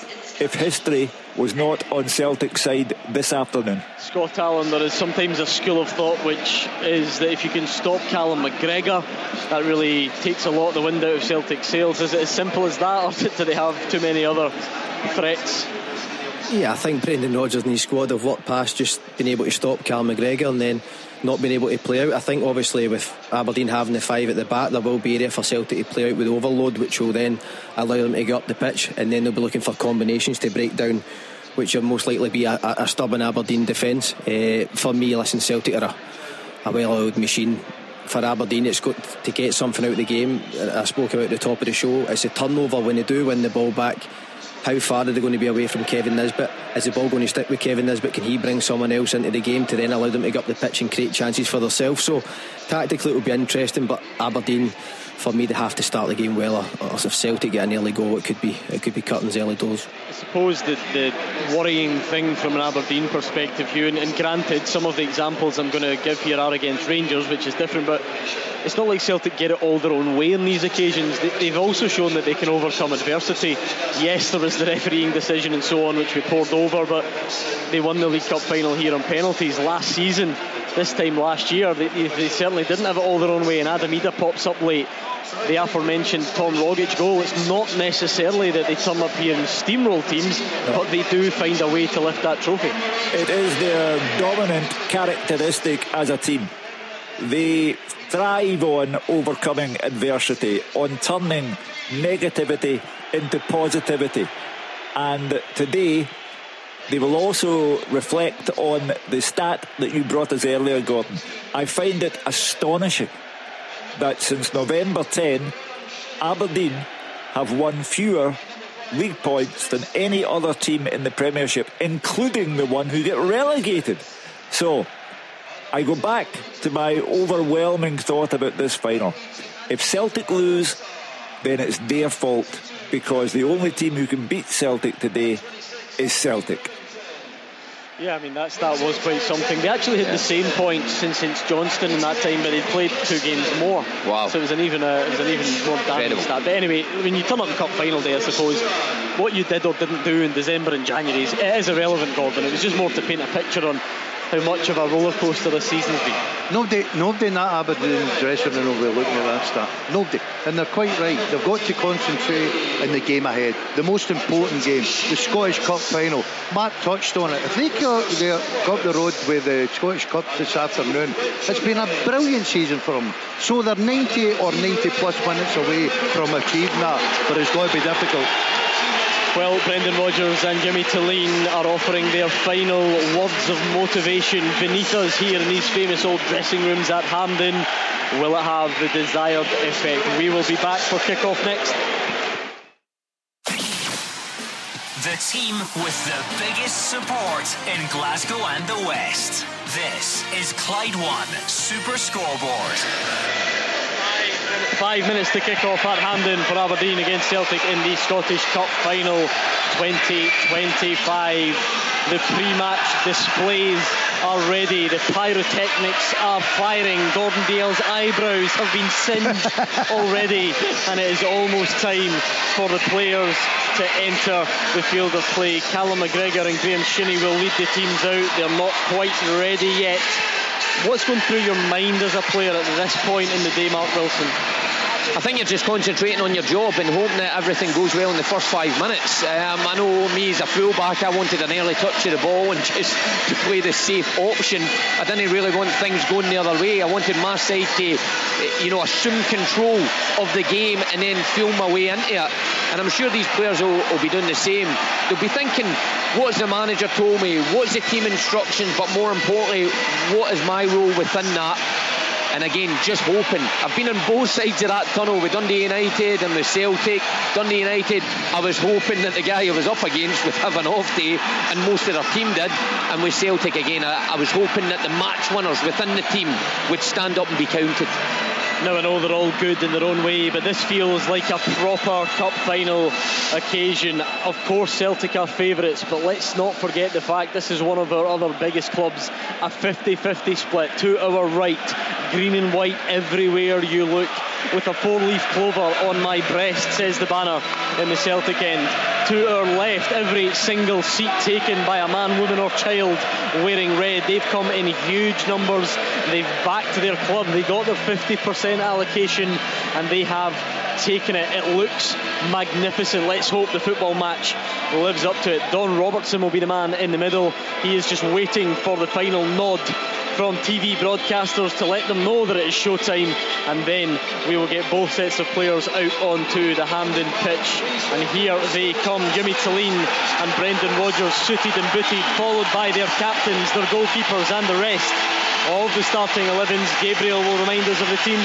if history was not on Celtic's side this afternoon. Scott Allen, there is sometimes a school of thought which is that if you can stop Callum McGregor, that really takes a lot of the wind out of Celtic's sails. Is it as simple as that, or do they have too many other threats? Yeah, I think Brendan Rodgers and his squad have worked past just being able to stop Callum McGregor and then not being able to play out. I think obviously with Aberdeen having the five at the back, there will be area for Celtic to play out with overload, which will then allow them to get up the pitch, and then they'll be looking for combinations to break down, which will most likely be a, a, a stubborn Aberdeen defence. Uh, for me, listen, Celtic are a, a well-oiled machine. For Aberdeen, it's got to get something out of the game. I spoke about at the top of the show, it's a turnover when they do win the ball back. How far are they going to be away from Kevin Nisbet? Is the ball going to stick with Kevin Nisbet? Can he bring someone else into the game to then allow them to get up the pitch and create chances for themselves? So tactically it will be interesting, but Aberdeen, for me, they have to start the game well, or, or if Celtic get an early goal, it could be it could be curtains early doors. I suppose the, the worrying thing from an Aberdeen perspective, Hugh, and, and granted some of the examples I'm going to give here are against Rangers, which is different, but it's not like Celtic get it all their own way in these occasions. They, they've also shown that they can overcome adversity. Yes, there was the refereeing decision and so on, which we poured over, but they won the League Cup final here on penalties last season. This time last year they, they certainly didn't have it all their own way, and Adam Ida pops up late. The aforementioned Tom Rogic goal, it's not necessarily that they turn up here and steamroll teams, no. but they do find a way to lift that trophy. It is their dominant characteristic as a team. They thrive on overcoming adversity, on turning negativity into positivity, and today they will also reflect on the stat that you brought us earlier, Gordon. I find it astonishing that since November tenth, Aberdeen have won fewer league points than any other team in the Premiership, including the one who get relegated. So I go back to my overwhelming thought about this final. If Celtic lose, then it's their fault, because the only team who can beat Celtic today is Celtic. Yeah, I mean, that's, that was quite something. They actually had the same points since St Johnstone in that time, but they'd played two games more. Wow. So it was an even, uh, it was an even more damage stat. But anyway, when you turn up the Cup final day, I suppose, what you did or didn't do in December and January, is, it is irrelevant, Gordon. It was just more to paint a picture on how much of a roller coaster this season's been. Nobody, nobody in that Aberdeen dressing room will be looking at that stat. Nobody. And they're quite right. They've got to concentrate in the game ahead. The most important game, the Scottish Cup final. Mark touched on it. If they go, they go up the road with the Scottish Cup this afternoon, it's been a brilliant season for them. So they're ninety or ninety plus minutes away from achieving that, but it's going to be difficult. Well, Brendan Rodgers and Jimmy Tulane are offering their final words of motivation beneath us here in these famous old dressing rooms at Hampden. Will it have the desired effect? We will be back for kick-off next. The team with the biggest support in Glasgow and the West. This is Clyde One Super Scoreboard. Five minutes to kick off at Hampden for Aberdeen against Celtic in the Scottish Cup Final twenty twenty-five. The pre-match displays are ready. The pyrotechnics are firing. Gordon Dale's eyebrows have been singed already, and it is almost time for the players to enter the field of play. Callum McGregor and Graham Shinnie will lead the teams out. They're not quite ready yet. What's going through your mind as a player at this point in the day, Mark Wilson? I think you're just concentrating on your job and hoping that everything goes well in the first five minutes. Um, I know me as a fullback, I wanted an early touch of the ball and just to play the safe option. I didn't really want things going the other way. I wanted my side to, you know, assume control of the game and then feel my way into it. And I'm sure these players will, will be doing the same. They'll be thinking, what's the manager told me? What's the team instructions? But more importantly, what is my role within that? And again, just hoping. I've been on both sides of that tunnel with Dundee United and with Celtic. Dundee United, I was hoping that the guy I was up against would have an off day, and most of their team did. And with Celtic again, I, I was hoping that the match winners within the team would stand up and be counted. Now I know they're all good in their own way, but this feels like a proper cup final occasion. Of course Celtic are favourites, but let's not forget the fact this is one of our other biggest clubs. A fifty-fifty split to our right, green and white everywhere you look, with a four-leaf clover on my breast, says the banner in the Celtic end. To our left, every single seat taken by a man, woman or child wearing red. They've come in huge numbers. They've backed their club. They got their fifty percent allocation and they have taken it. It looks magnificent. Let's hope the football match lives up to it. Don Robertson will be the man in the middle. He is just waiting for the final nod from T V broadcasters to let them know that it is showtime, and then we will get both sets of players out onto the Hampden pitch. And here they come, Jimmy Tulane and Brendan Rodgers, suited and booted, followed by their captains, their goalkeepers and the rest of the starting elevens. Gabriel will remind us of the teams.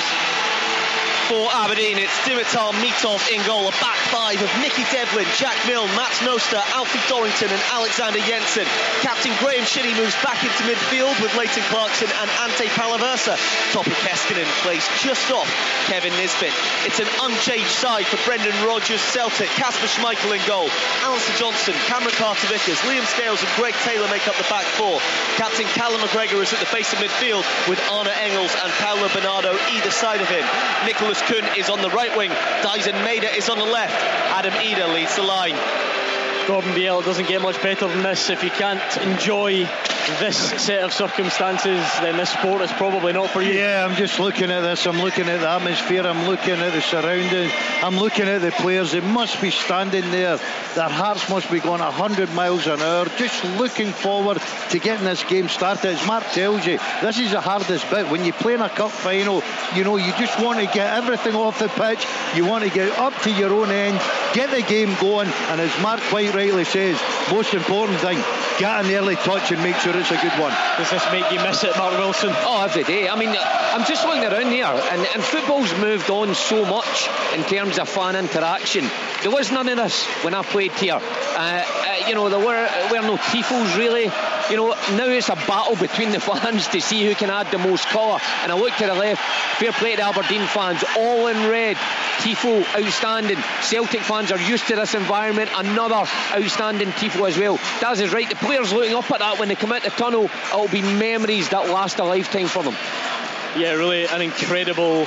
For Aberdeen, it's Dimitar Mitov in goal. A back five of Nicky Devlin, Jack Milne, Mats Noster, Alfie Dorrington and Alexander Jensen. Captain Graham Shinnie moves back into midfield with Leighton Clarkson and Ante Palaversa. Topi Keskinen plays just off Kevin Nisbet. It's an unchanged side for Brendan Rodgers Celtic. Kasper Schmeichel in goal. Alistair Johnson, Cameron Carter-Vickers, Liam Scales and Greg Taylor make up the back four. Captain Callum McGregor is at the base of midfield with Arne Engels and Paolo Bernardo either side of him. Nicholas Kuhn is on the right wing. Dyson Maida is on the left. Adam Eder leads the line. Gordon Dalziel, it doesn't get much better than this. If you can't enjoy this set of circumstances, then this sport is probably not for you. Yeah, I'm just looking at this. I'm looking at the atmosphere. I'm looking at the surroundings. I'm looking at the players. They must be standing there. Their hearts must be going one hundred miles an hour, just looking forward to getting this game started. As Mark tells you, this is the hardest bit. When you play in a cup final, you know, you just want to get everything off the pitch. You want to get up to your own end, get the game going, and as Mark quite rightly says, most important thing, get an early touch and make sure it's a good one. Does this make you miss it, Mark Wilson? Oh, every day. I mean, I'm just looking around here, and, and football's moved on so much in terms of fan interaction. There was none of this when I played here. Uh, uh, you know, there were, were no tifos really. You know, now it's a battle between the fans to see who can add the most colour. And I look to the left, fair play to Aberdeen fans, all in red. Tifo, outstanding. Celtic fans are used to this environment. Another outstanding tifo as well. Daz is right. The players looking up at that when they come out the tunnel, it'll be memories that last a lifetime for them. Yeah, really an incredible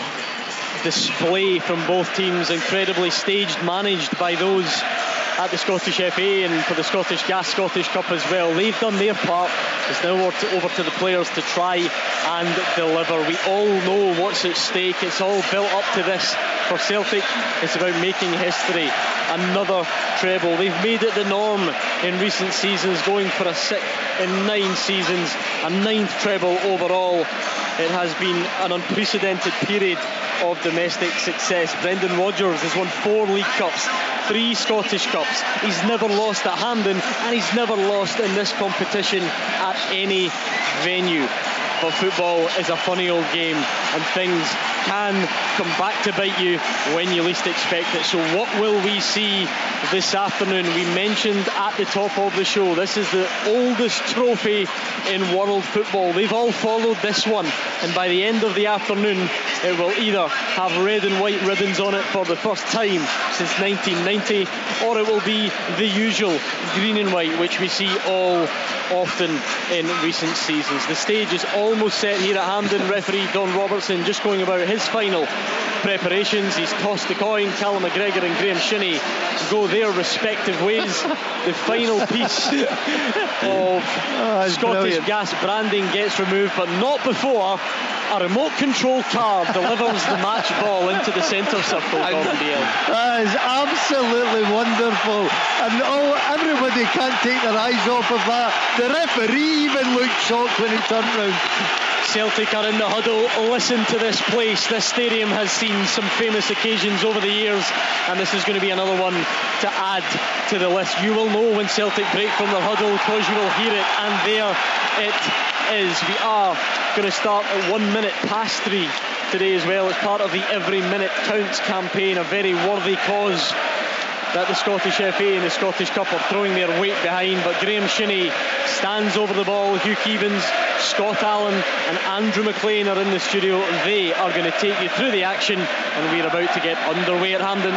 display from both teams, incredibly staged, managed by those at the Scottish F A and for the Scottish Gas Scottish Cup as well. They've done their part. It's now over to, over to the players to try and deliver. We all know what's at stake. It's all built up to this. For Celtic, it's about making history. Another treble. They've made it the norm in recent seasons, going for a sixth in nine seasons, a ninth treble overall. It has been an unprecedented period of domestic success. Brendan Rodgers has won four League Cups, three Scottish Cups. He's never lost at Hampden, and he's never lost in this competition at any venue. But football is a funny old game, and things can come back to bite you when you least expect it. So what will we see this afternoon? We mentioned at the top of the show, this is the oldest trophy in world football. They've all followed this one, and by the end of the afternoon it will either have red and white ribbons on it for the first time since nineteen ninety, or it will be the usual green and white, which we see all often in recent seasons. The stage is almost set here at Hampden. Referee Don Robertson just going about his final preparations. He's tossed the coin. Callum McGregor and Graham Shinney go their respective ways. The final piece of oh, Scottish brilliant. Gas branding gets removed, but not before a remote control car delivers the match ball into the centre circle. That is absolutely wonderful, and oh, everybody can't take their eyes off of that. The referee even looked shocked when he turned round. Celtic are in the huddle. Listen to this place. This stadium has seen some famous occasions over the years, and this is going to be another one to add to the list. You will know when Celtic break from their huddle, because you will hear it, and there it is. We are going to start at one minute past three today as well, as part of the Every Minute Counts campaign, a very worthy cause that the Scottish F A and the Scottish Cup are throwing their weight behind. But Graham Shinney stands over the ball. Hugh Keevins, Scott Allen and Andrew McLean are in the studio. They are going to take you through the action, and we're about to get underway at Hampden.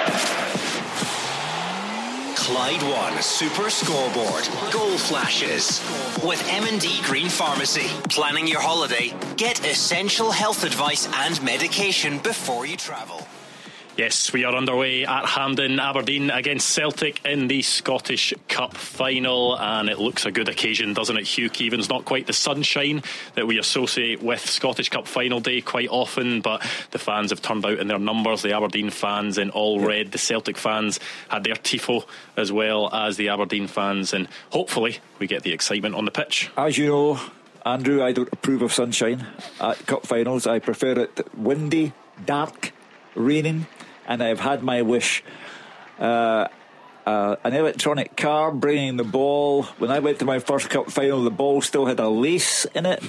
Clyde One Super Scoreboard. Goal flashes. With M and D Green Pharmacy. Planning your holiday? Get essential health advice and medication before you travel. Yes, we are underway at Hampden. Aberdeen against Celtic in the Scottish Cup final, and it looks a good occasion, doesn't it, Hugh Keevins? Not quite the sunshine that we associate with Scottish Cup final day quite often, but the fans have turned out in their numbers. The Aberdeen fans in all red, the Celtic fans had their tifo as well as the Aberdeen fans, and hopefully we get the excitement on the pitch. As you know, Andrew, I don't approve of sunshine at cup finals. I prefer it windy, dark, raining, and I've had my wish. Uh, uh, an electronic car bringing the ball. When I went to my first cup final, the ball still had a lace in it.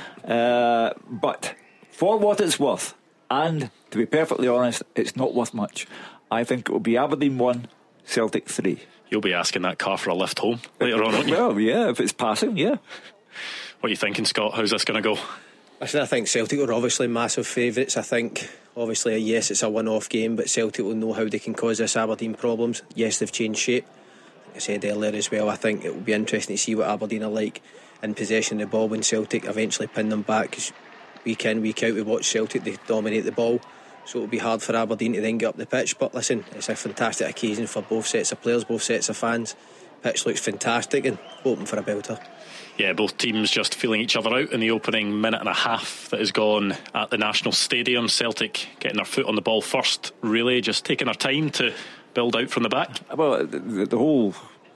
uh, but for what it's worth, and to be perfectly honest, it's not worth much. I think it will be Aberdeen one, Celtic three. You'll be asking that car for a lift home later on, won't you? Well, yeah, if it's passing, yeah. What are you thinking, Scott? How's this going to go? Listen, I think Celtic are obviously massive favourites. I think, obviously, yes, it's a one-off game, but Celtic will know how they can cause this Aberdeen problems. Yes, they've changed shape. Like I said earlier as well, I think it will be interesting to see what Aberdeen are like in possession of the ball when Celtic eventually pin them back. Cause week in, week out, we watch Celtic, they dominate the ball. So it'll be hard for Aberdeen to then get up the pitch. But listen, it's a fantastic occasion for both sets of players, both sets of fans. Pitch looks fantastic and hoping for a belter. Yeah, both teams just feeling each other out in the opening minute and a half that has gone at the National Stadium. Celtic getting their foot on the ball first, really, just taking their time to build out from the back. Well, the, the whole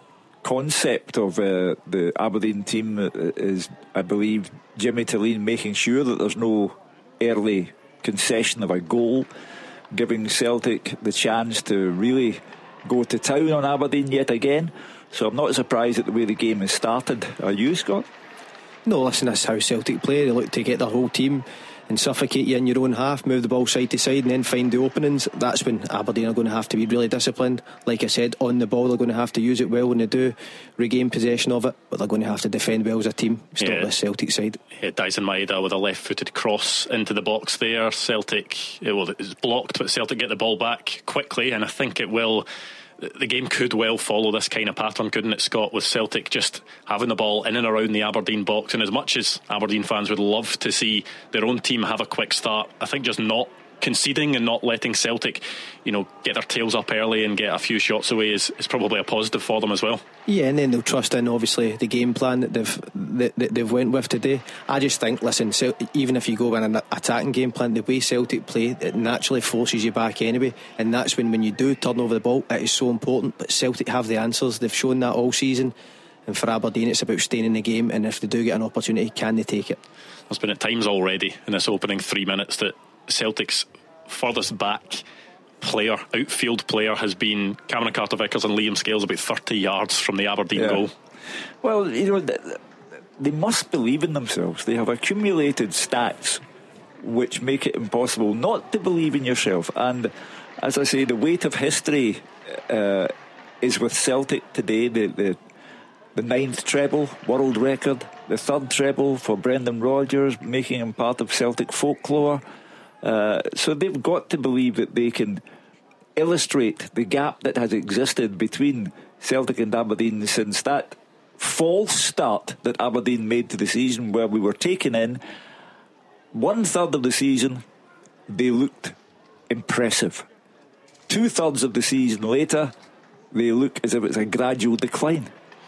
concept of uh, the Aberdeen team is, I believe, Jimmy Tilleen making sure that there's no early concession of a goal, giving Celtic the chance to really go to town on Aberdeen yet again. So I'm not surprised at the way the game has started. Are you, Scott? No, listen, that's how Celtic play. They look to get their whole team and suffocate you in your own half, move the ball side to side and then find the openings. That's when Aberdeen are going to have to be really disciplined. Like I said, on the ball they're going to have to use it well when they do regain possession of it, but they're going to have to defend well as a team. Stop yeah. this Celtic side. Yeah, Dyson Maeda with a left-footed cross into the box there. Celtic, it, well, it's blocked, but Celtic get the ball back quickly, and I think it will... The game could well follow this kind of pattern, couldn't it, Scott, with Celtic just having the ball in and around the Aberdeen box. And as much as Aberdeen fans would love to see their own team have a quick start, I think just not conceding and not letting Celtic, you know, get their tails up early and get a few shots away is, is probably a positive for them as well. Yeah, and then they'll trust in, obviously, the game plan that they've that, that they've went with today. I just think, listen, Celt- even if you go in an attacking game plan, the way Celtic play, it naturally forces you back anyway, and that's when when you do turn over the ball, it is so important. But Celtic have the answers. They've shown that all season. And for Aberdeen, it's about staying in the game, and if they do get an opportunity, can they take it? There's been at times already in this opening three minutes that Celtic's furthest back player, outfield player, has been Cameron Carter-Vickers and Liam Scales about thirty yards from the Aberdeen yeah. goal. Well, you know, they must believe in themselves. They have accumulated stats which make it impossible not to believe in yourself. And as I say, the weight of history uh, is with Celtic today. The, the the ninth treble, world record, the third treble for Brendan Rodgers, making him part of Celtic folklore. Uh, so they've got to believe that they can illustrate the gap that has existed between Celtic and Aberdeen since that false start that Aberdeen made to the season, where we were taken in one third of the season. They looked impressive. Two thirds of the season later, they look as if it's a gradual decline.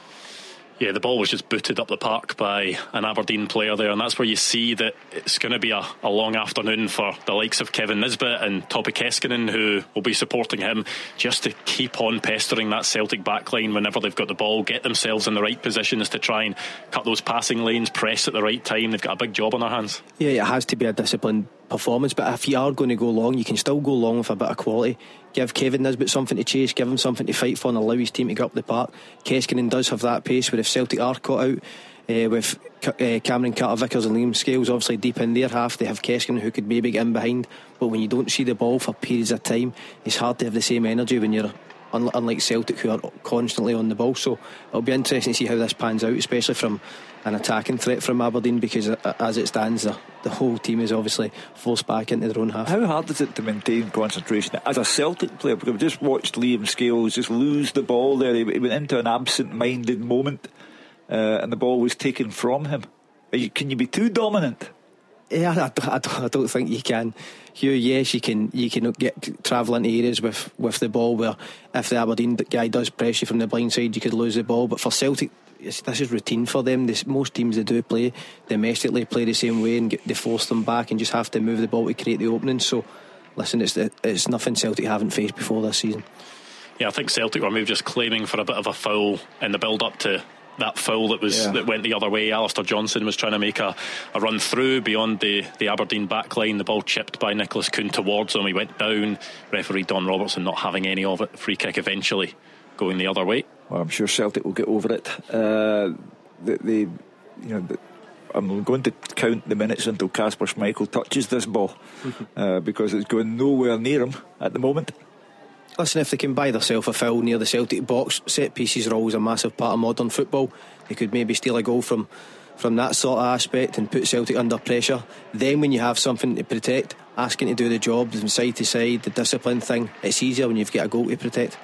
Yeah, the ball was just booted up the park by an Aberdeen player there, and that's where you see that it's going to be a, a long afternoon for the likes of Kevin Nisbet and Topi Keskinen, who will be supporting him, just to keep on pestering that Celtic backline whenever they've got the ball, get themselves in the right positions to try and cut those passing lanes, press at the right time. They've got a big job on their hands. Yeah, it has to be a disciplined performance, but if you are going to go long, you can still go long with a bit of quality. Give Kevin Nisbet something to chase, give him something to fight for, and allow his team to get up the park. Keskinen does have that pace, where if Celtic are caught out uh, with uh, Cameron Carter-Vickers and Liam Scales obviously deep in their half, they have Keskinen who could maybe get in behind. But when you don't see the ball for periods of time, it's hard to have the same energy when you're un- unlike Celtic, who are constantly on the ball. So it'll be interesting to see how this pans out, especially from an attacking threat from Aberdeen, because as it stands, the, the whole team is obviously forced back into their own half. How hard is it to maintain concentration as a Celtic player? Because we've just watched Liam Scales just lose the ball there. He went into an absent-minded moment, uh, and the ball was taken from him. You, can you be too dominant? Yeah, I don't, I don't, I don't think you can. Hugh, yes, you can. You can get travel into areas with, with the ball where if the Aberdeen guy does press you from the blind side, you could lose the ball. But for Celtic, this is routine for them. This, most teams that do play domestically play the same way, and get, they force them back and just have to move the ball to create the opening. So listen, it's, it's nothing Celtic haven't faced before this season. Yeah, I think Celtic were maybe just claiming for a bit of a foul in the build up to that foul that was yeah. that went the other way. Alistair Johnson was trying to make a, a run through beyond the, the Aberdeen backline. The ball chipped by Nicholas Kuhn towards him. He went down. Referee Don Robertson not having any of it. Free kick eventually going the other way. Well, I'm sure Celtic will get over it. Uh, they, they, you know, the, I'm going to count the minutes until Kasper Schmeichel touches this ball, uh, because it's going nowhere near him at the moment. Listen, if they can buy themselves a foul near the Celtic box, set pieces are always a massive part of modern football. They could maybe steal a goal from, from that sort of aspect and put Celtic under pressure. Then when you have something to protect, asking to do the job from side to side, the discipline thing, it's easier when you've got a goal to protect.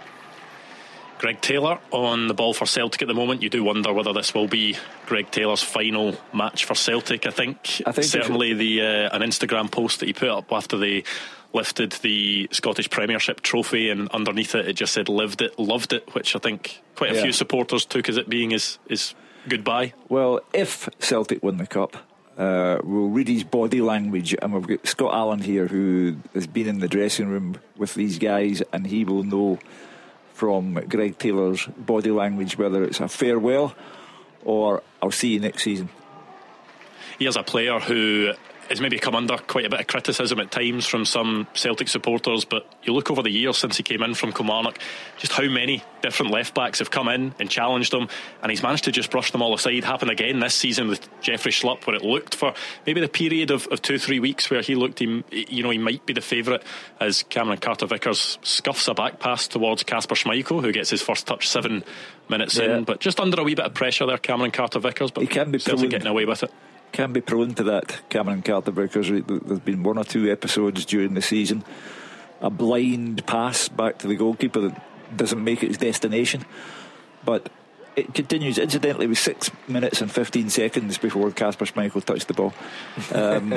Greg Taylor on the ball for Celtic at the moment. You do wonder whether this will be Greg Taylor's final match for Celtic. I think, I think certainly the uh, an Instagram post that he put up after they lifted the Scottish Premiership trophy, and underneath it it just said lived it, loved it, which I think quite a yeah. few supporters took as it being his, his goodbye. Well, if Celtic win the cup, uh, we'll read his body language, and we've got Scott Allen here, who has been in the dressing room with these guys, and he will know from Greg Taylor's body language whether it's a farewell or I'll see you next season. He is a player who has maybe come under quite a bit of criticism at times from some Celtic supporters, but you look over the years since he came in from Kilmarnock, just how many different left backs have come in and challenged him, and he's managed to just brush them all aside. Happened again this season with Jeffrey Schlupp, where it looked for maybe the period of, of two three weeks where he looked he, you know he might be the favourite, as Cameron Carter-Vickers scuffs a back pass towards Kasper Schmeichel, who gets his first touch seven minutes yeah. in, but just under a wee bit of pressure there, Cameron Carter-Vickers, but he can be Celtic getting away with it. Can be prone to that, Cameron Carter-Vickers. There's been one or two episodes during the season, a blind pass back to the goalkeeper that doesn't make its destination, but it continues. Incidentally, it was six minutes and fifteen seconds before Kasper Schmeichel touched the ball, um,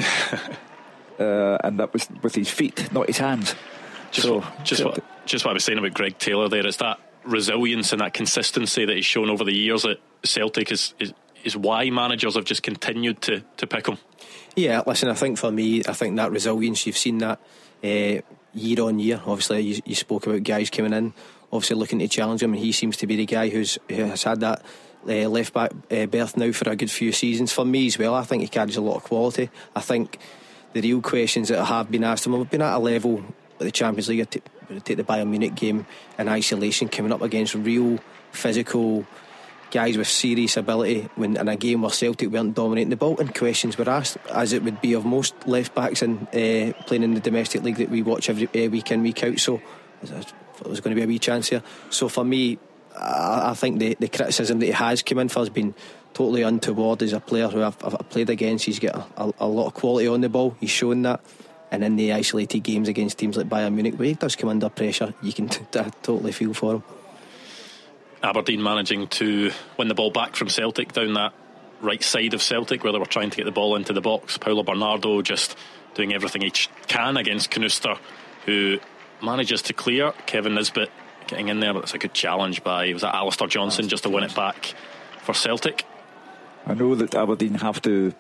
uh, and that was with his feet, not his hands. Just, so, what, just, what, just what I was saying about Greg Taylor there, it's that resilience and that consistency that he's shown over the years at Celtic is, is is why managers have just continued to, to pick him. Yeah, listen, I think for me, I think that resilience, you've seen that uh, year on year. Obviously, you, you spoke about guys coming in, obviously looking to challenge him, and he seems to be the guy who's who has had that uh, left back uh, berth now for a good few seasons. For me as well, I think he carries a lot of quality. I think the real questions that have been asked him have been at a level the Champions League, take, take the Bayern Munich game in isolation, coming up against real physical guys with serious ability, when in a game where Celtic weren't dominating the ball, and questions were asked, as it would be of most left backs in uh, playing in the domestic league that we watch every uh, week in, week out. So there was going to be a wee chance here. So for me, I, I think the, the criticism that he has come in for has been totally untoward. As a player who I've, I've played against, he's got a, a, a lot of quality on the ball, he's shown that. And in the isolated games against teams like Bayern Munich, where he does come under pressure, you can t- t- totally feel for him. Aberdeen managing to win the ball back from Celtic down that right side of Celtic, where they were trying to get the ball into the box. Paulo Bernardo just doing everything he can against Knuster, who manages to clear. Kevin Nisbet getting in there, but it's a good challenge by, was that Alistair Johnson, just to win it back for Celtic. I know that Aberdeen have to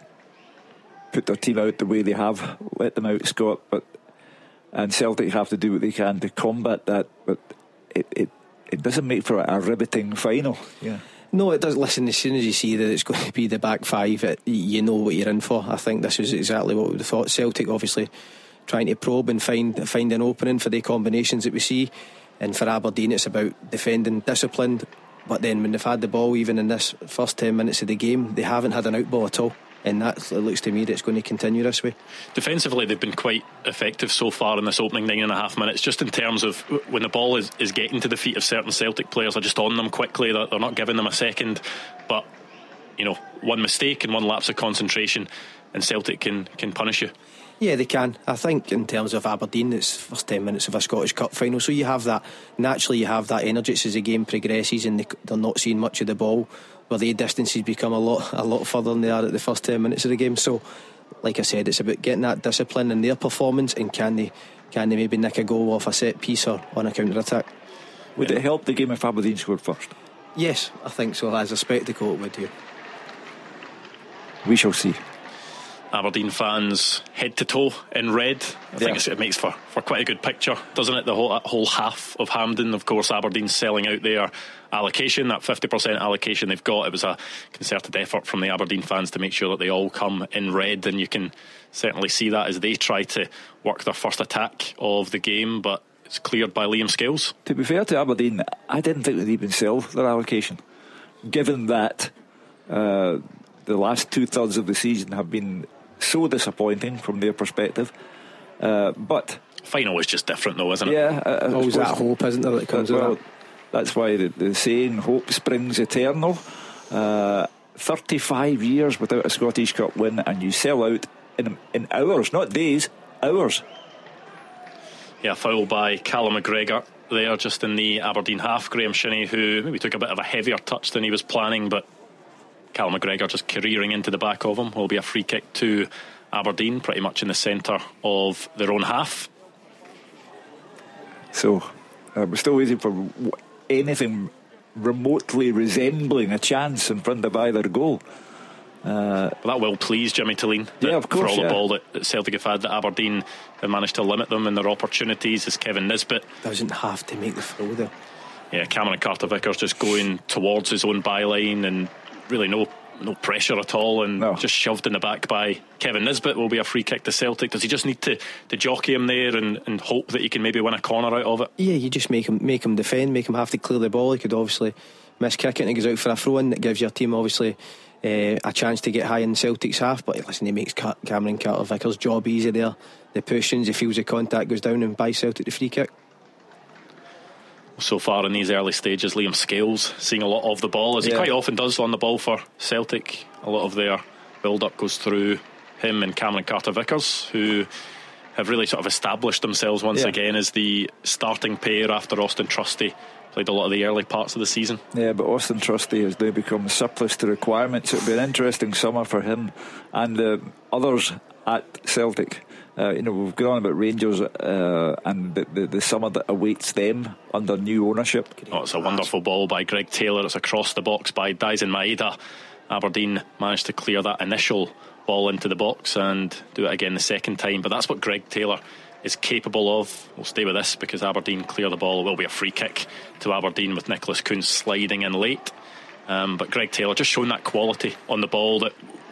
put their team out the way they have, let them out, Scott, but and Celtic have to do what they can to combat that, but it it, it doesn't make for a, a riveting final. Yeah. No, it does. Listen, as soon as you see that it's going to be the back five, it, you know what you're in for. I think this was exactly what we would have thought. Celtic obviously trying to probe and find find an opening for the combinations that we see, and for Aberdeen it's about defending disciplined, but then when they've had the ball, even in this first ten minutes of the game, they haven't had an outball at all. And that, it looks to me that it's going to continue this way. Defensively, they've been quite effective so far in this opening nine and a half minutes, just in terms of when the ball is, is getting to the feet of certain Celtic players, are just on them quickly. They're, they're not giving them a second, but you know, one mistake and one lapse of concentration and Celtic can, can punish you. Yeah, they can. I think in terms of Aberdeen, it's first ten minutes of a Scottish Cup final, so you have that, naturally you have that energy as the game progresses and they, they're not seeing much of the ball, where the distances become a lot a lot further than they are at the first ten minutes of the game. So like I said, it's about getting that discipline in their performance, and can they can they maybe nick a goal off a set piece or on a counter attack. Would yeah. it help the game if Aberdeen scored first? Yes, I think so. As a spectacle it would do. We shall see. Aberdeen fans head to toe in red. I yeah. think it makes for, for quite a good picture, doesn't it? The whole, whole half of Hampden, of course, Aberdeen selling out their allocation, that fifty percent allocation they've got. It was a concerted effort from the Aberdeen fans to make sure that they all come in red, and you can certainly see that as they try to work their first attack of the game, but it's cleared by Liam Scales. To be fair to Aberdeen, I didn't think they'd even sell their allocation, given that uh, the last two thirds of the season have been so disappointing from their perspective, uh, but final is just different though, isn't it? Yeah, uh, always that hope, isn't there, that comes uh, well, with that. That's why the, the saying hope springs eternal. uh, thirty-five years without a Scottish Cup win, and you sell out in, in hours, not days, hours. Yeah, foul by Callum McGregor there just in the Aberdeen half. Graham Shinney, who maybe took a bit of a heavier touch than he was planning, but Callum McGregor just careering into the back of him. Will be a free kick to Aberdeen, pretty much in the centre of their own half. So uh, we're still waiting for anything remotely resembling a chance in front of either goal. Uh, well, that will please Jimmy Tilleen. Yeah, of course. For all yeah. the ball that, that Celtic have had, that Aberdeen have managed to limit them in their opportunities. As Kevin Nisbet doesn't have to make the throw there. Yeah, Cameron Carter-Vickers just going towards his own byline and really no no pressure at all, and no. just shoved in the back by Kevin Nisbet. Will be a free kick to Celtic. Does he just need to, to jockey him there and, and hope that he can maybe win a corner out of it? Yeah, you just make him make him defend, make him have to clear the ball. He could obviously miss kick it and he goes out for a throw in. That gives your team obviously uh, a chance to get high in Celtic's half. But listen, he makes Cameron Carter-Vickers' job easy there. The push-ins, he feels the contact, goes down and buys Celtic the free kick. So far in these early stages, Liam Scales seeing a lot of the ball, as yeah. he quite often does on the ball for Celtic. A lot of their build-up goes through him and Cameron Carter-Vickers, who have really sort of established themselves once yeah. again as the starting pair after Austin Trusty played a lot of the early parts of the season. Yeah, but Austin Trusty has now become surplus to requirements. It'll be an interesting summer for him and the others at Celtic. Uh, you know, we've gone on about Rangers uh, and the, the, the summer that awaits them under new ownership. Oh, it's a wonderful ball by Greg Taylor. It's across the box by Daisen Maeda. Aberdeen managed to clear that initial ball into the box and do it again the second time, but that's what Greg Taylor is capable of. We'll stay with this because Aberdeen clear the ball. It will be a free kick to Aberdeen with Nicholas Kuhn sliding in late, um, but Greg Taylor just showing that quality on the ball that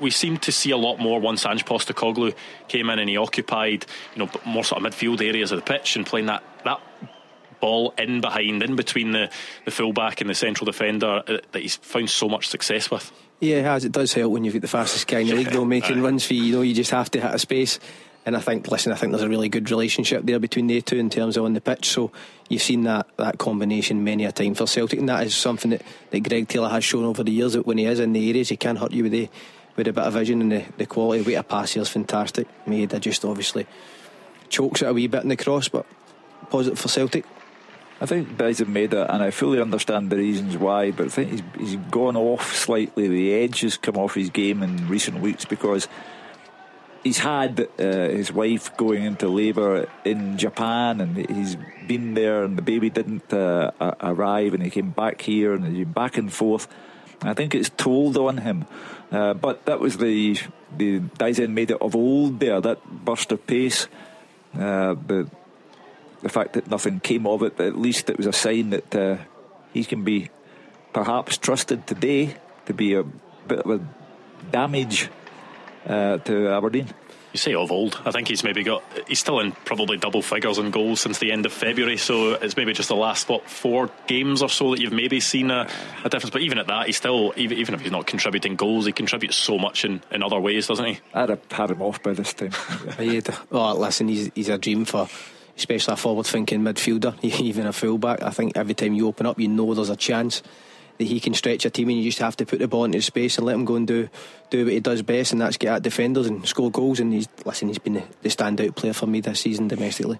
we seemed to see a lot more once Ange Postecoglou came in and he occupied, you know, more sort of midfield areas of the pitch and playing that that ball in behind, in between the, the full-back and the central defender uh, that he's found so much success with. Yeah, it has. It does help when you've got the fastest guy in the league, though, making uh, runs for you. You know, you just have to hit a space. And I think, listen, I think there's a really good relationship there between the two in terms of on the pitch. So you've seen that that combination many a time for Celtic, and that is something that, that Greg Taylor has shown over the years, that when he is in the areas, he can hurt you with the with a bit of vision, and the, the quality weight of pass here is fantastic. Maeda just obviously chokes it a wee bit in the cross, but positive for Celtic. I think Daizen Maeda, and I fully understand the reasons why, but I think he's, he's gone off slightly. The edge has come off his game in recent weeks because he's had uh, his wife going into labour in Japan, and he's been there, and the baby didn't uh, arrive, and he came back here, and he's back and forth. And I think it's told on him. Uh, but that was the the Daizen Maeda of old there, that burst of pace. Uh, the the fact that nothing came of it, but at least it was a sign that uh, he can be perhaps trusted today to be a bit of a damage uh, to Aberdeen. You say of old. I think he's maybe got he's still in probably double figures in goals since the end of February, so it's maybe just the last what four games or so that you've maybe seen a, a difference. But even at that, he's still, even, even if he's not contributing goals, he contributes so much in, in other ways, doesn't he? I'd have had him off by this time. Oh, listen, he's, he's a dream for especially a forward thinking midfielder, even a fullback. I think every time you open up, you know there's a chance that he can stretch a team, and you just have to put the ball into space and let him go and do do what he does best, and that's get at defenders and score goals. And he's listen, he's been the, the standout player for me this season domestically.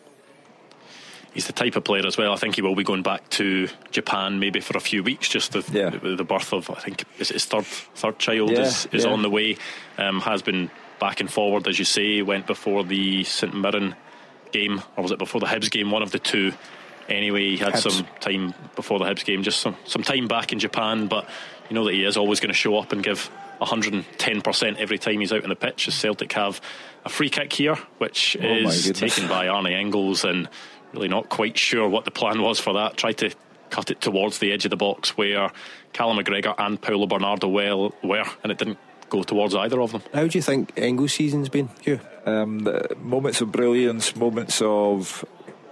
He's the type of player as well. I think he will be going back to Japan maybe for a few weeks, just the, yeah. the, the birth of, I think is it his third third child yeah, is, is yeah. on the way. Um, has been back and forward, as you say. Went before the St Mirren game, or was it before the Hibs game? One of the two. Anyway, he had Hibs. some time before the Hibs game, just some, some time back in Japan, but you know that he is always going to show up and give one hundred ten percent every time he's out on the pitch. As Celtic have a free kick here, which oh is taken by Arne Engels, and really not quite sure what the plan was for that. Tried to cut it towards the edge of the box where Callum McGregor and Paulo Bernardo well were, and it didn't go towards either of them. How do you think Engels' season's been, Hugh? Um, moments of brilliance, moments of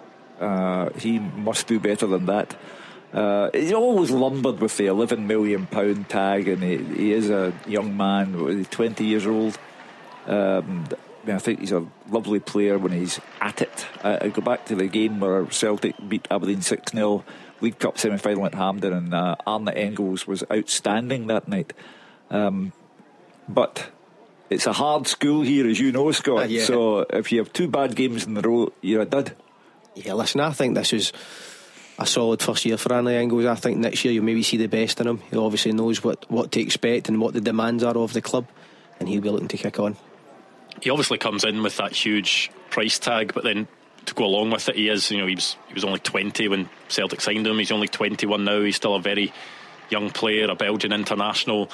Uh, he must do better than that. Uh, he's always lumbered with the eleven million pound tag, and he, he is a young man, twenty years old. Um, I, mean, I think he's a lovely player when he's at it. I, I go back to the game where Celtic beat Aberdeen six nil, League Cup semi-final at Hampden, and uh, Arne Engels was outstanding that night. Um, but it's a hard school here, as you know, Scott. Uh, yeah. So if you have two bad games in a row, you're a dud. Yeah, listen, I think this is a solid first year for Arne Engels. I think next year you'll maybe see the best in him. He obviously knows what, what to expect and what the demands are of the club, and he'll be looking to kick on. He obviously comes in with that huge price tag, but then to go along with it, he is, you know, he was, he was only twenty when Celtic signed him. He's only twenty-one now. He's still a very young player, a Belgian international.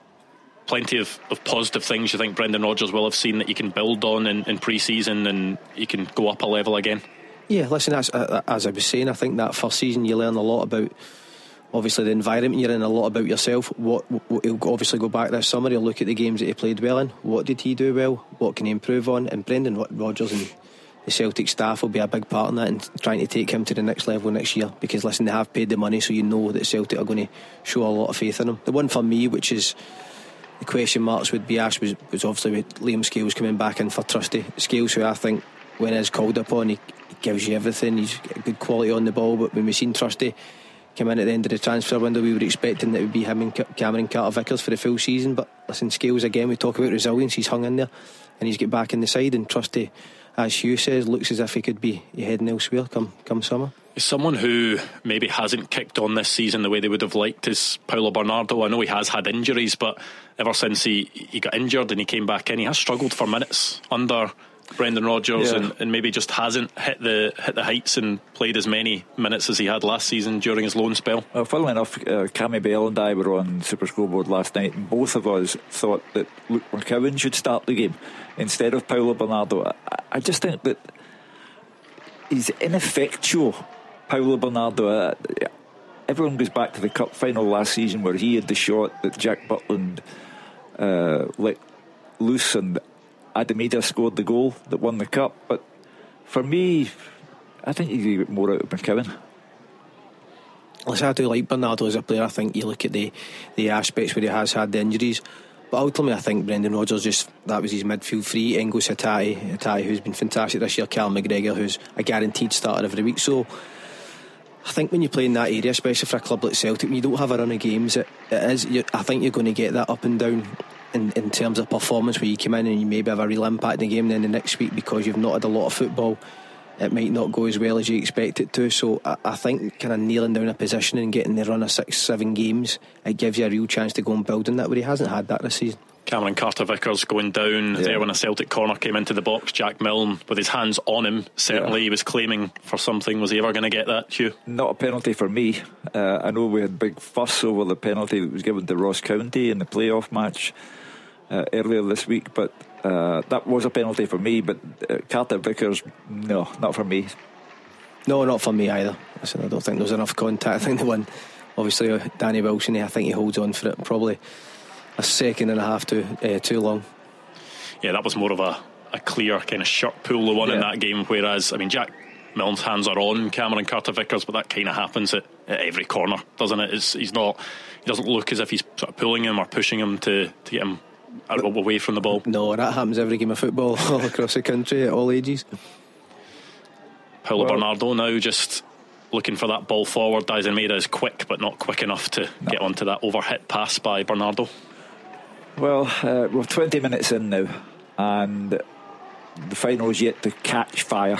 Plenty of, of positive things you think Brendan Rodgers will have seen that you can build on in, in pre-season, and you can go up a level again. Yeah, listen, as, uh, as I was saying, I think that first season you learn a lot about obviously the environment you're in, a lot about yourself. What, what he'll obviously go back this summer, he'll look at the games that he played well in. What did he do well? What can he improve on? And Brendan Rodgers and the Celtic staff will be a big part in that, and trying to take him to the next level next year, because listen, they have paid the money, so you know that Celtic are going to show a lot of faith in him. The one for me, which is the question marks would be asked, was, was obviously with Liam Scales coming back in for Trusty. Scales, who I think when he's called upon, he gives you everything. He's got good quality on the ball, but when we seen Trusty come in at the end of the transfer window, we were expecting that it would be him and Cameron Carter-Vickers for the full season. But listen, Scales again, we talk about resilience, he's hung in there and he's got back in the side, and Trusty, as Hugh says, looks as if he could be heading elsewhere come, come summer. Someone who maybe hasn't kicked on this season the way they would have liked is Paulo Bernardo. I know he has had injuries, but ever since he, he got injured and he came back in, he has struggled for minutes under Brendan Rodgers, yeah. and, and maybe just hasn't hit the hit the heights and played as many minutes as he had last season during his loan spell. Well, funnily enough, uh, Cammy Bell and I were on Super Scoreboard last night, and both of us thought that Luke McCowan should start the game instead of Paulo Bernardo. I, I just think that he's ineffectual, Paulo Bernardo. Uh, everyone goes back to the cup final last season where he had the shot that Jack Butland uh, let loose, and Ademida scored the goal that won the cup. But for me, I think you get more out of McKeown. Listen, I do like Bernardo as a player. I think you look at the, the aspects where he has had the injuries, but ultimately I think Brendan Rodgers, just that was his midfield three. Engels, Hatate, Hatate who's been fantastic this year, Callum McGregor who's a guaranteed starter every week. So I think when you play in that area, especially for a club like Celtic, when you don't have a run of games, it, it is, you, I think you're going to get that up and down in, in terms of performance, where you come in and you maybe have a real impact in the game, then the next week, because you've not had a lot of football, it might not go as well as you expect it to. So I, I think kind of nailing down a position and getting the run of six, seven games, it gives you a real chance to go and build on that, where he hasn't had that this season. Cameron Carter-Vickers going down yeah. there when a Celtic corner came into the box. Jack Milne with his hands on him, certainly yeah. he was claiming for something. Was he ever going to get that, Hugh? Not a penalty for me. uh, I know we had big fuss over the penalty that was given to Ross County in the playoff match uh, earlier this week, but uh, that was a penalty for me. But uh, Carter-Vickers, no, not for me. No, not for me either. Listen, I don't think there was enough contact. I think the one, obviously, uh, Danny Wilson, I think he holds on for it probably a second and a half too uh, too long. Yeah, that was more of a, a clear kind of shirt pull, the one yeah. in that game, whereas I mean Jack Milne's hands are on Cameron Carter-Vickers, but that kind of happens at, at every corner, doesn't it? It's, he's not he doesn't look as if he's sort of pulling him or pushing him to, to get him away from the ball. No, that happens every game of football all across the country at all ages. Paulo well, Bernardo now just looking for that ball forward. Dyson Maeda is quick, but not quick enough to no. get onto that overhit pass by Bernardo. Well, uh, we're twenty minutes in now, and the final is yet to catch fire.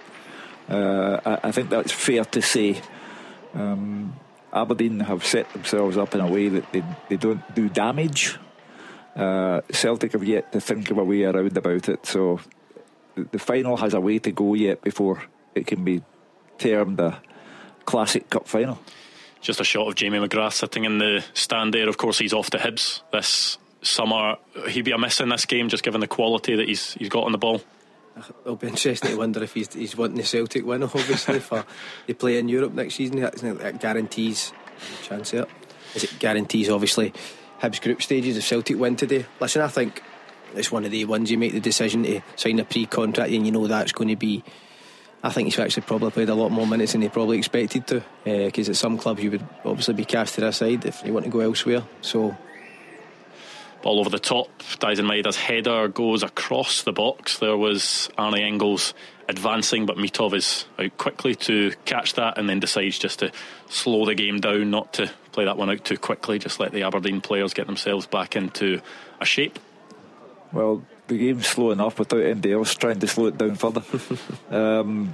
Uh, I, I think that's fair to say. Um, Aberdeen have set themselves up in a way that they, they don't do damage. Uh, Celtic have yet to think of a way around about it. So the, the final has a way to go yet before it can be termed a classic cup final. Just a shot of Jamie McGrath sitting in the stand there. Of course, he's off to Hibs this summer. He'd be a miss in this game, just given the quality that he's he's got on the ball. It'll be interesting to wonder if he's, he's wanting the Celtic win, obviously, for they play in Europe next season. That guarantees chance there. Is it guarantees obviously Hibs group stages if Celtic win today? Listen, I think it's one of the ones you make the decision to sign a pre-contract and you know that's going to be, I think he's actually probably played a lot more minutes than he probably expected to, because uh, at some clubs you would obviously be cast to the side if you want to go elsewhere. So ball over the top, Dyson Maeda's header goes across the box. There was Arne Engels advancing, but Mitov is out quickly to catch that and then decides just to slow the game down, not to play that one out too quickly, just let the Aberdeen players get themselves back into a shape. Well, the game's slow enough without anybody else trying to slow it down further. um,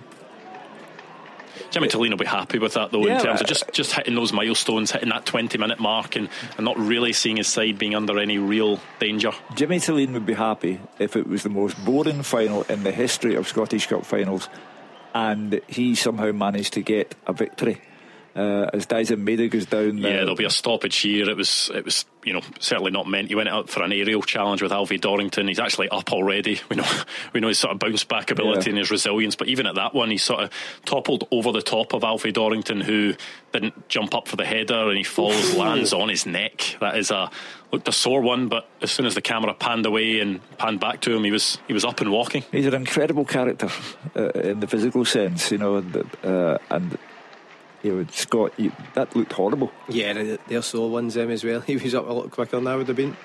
Jimmy Tillene will be happy with that though, yeah, in terms of just, just hitting those milestones, hitting that twenty minute mark and, and not really seeing his side being under any real danger. Jimmy Tillene would be happy if it was the most boring final in the history of Scottish Cup finals and he somehow managed to get a victory. Uh, as Dyson Maeda goes down, yeah, there'll be a stoppage here. It was, it was, you know, certainly not meant. He went out for an aerial challenge with Alfie Dorrington. He's actually up already. We know, we know his sort of bounce back ability yeah. and his resilience. But even at that one, he sort of toppled over the top of Alfie Dorrington, who didn't jump up for the header, and he falls, lands on his neck. That is a looked a sore one. But as soon as the camera panned away and panned back to him, he was he was up and walking. He's an incredible character uh, in the physical sense, you know, uh, and. You know, Scott, you, that looked horrible. Yeah, they're sore ones them as well. He was up a lot quicker than I would have been.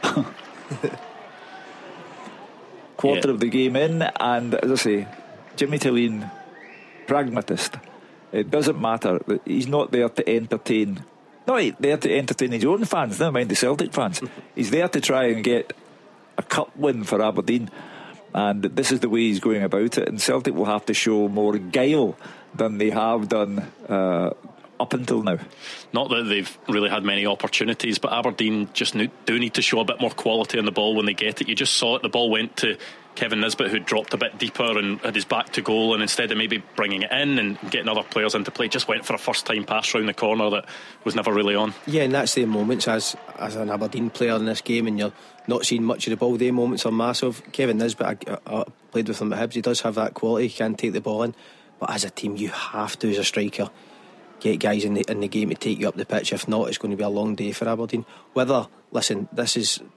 Quarter yeah. of the game in, and as I say, Jimmy Tillene, pragmatist. It doesn't matter. He's not there to entertain. Not there to entertain his own fans, never mind the Celtic fans. He's there to try and get a cup win for Aberdeen, and this is the way he's going about it. And Celtic will have to show more guile than they have done uh, up until now. Not that they've really had many opportunities, but Aberdeen just do need to show a bit more quality on the ball when they get it. You just saw it, the ball went to Kevin Nisbet, who dropped a bit deeper and had his back to goal, and instead of maybe bringing it in and getting other players into play, just went for a first time pass round the corner that was never really on. Yeah, and that's the moments as as an Aberdeen player in this game, and you're not seeing much of the ball. The moments are massive. Kevin Nisbet, I, I, I played with him at Hibs, he does have that quality, he can take the ball in, but as a team you have to, as a striker, get guys in the, in the game to take you up the pitch. If not, it's going to be a long day for Aberdeen. Whether, listen, this is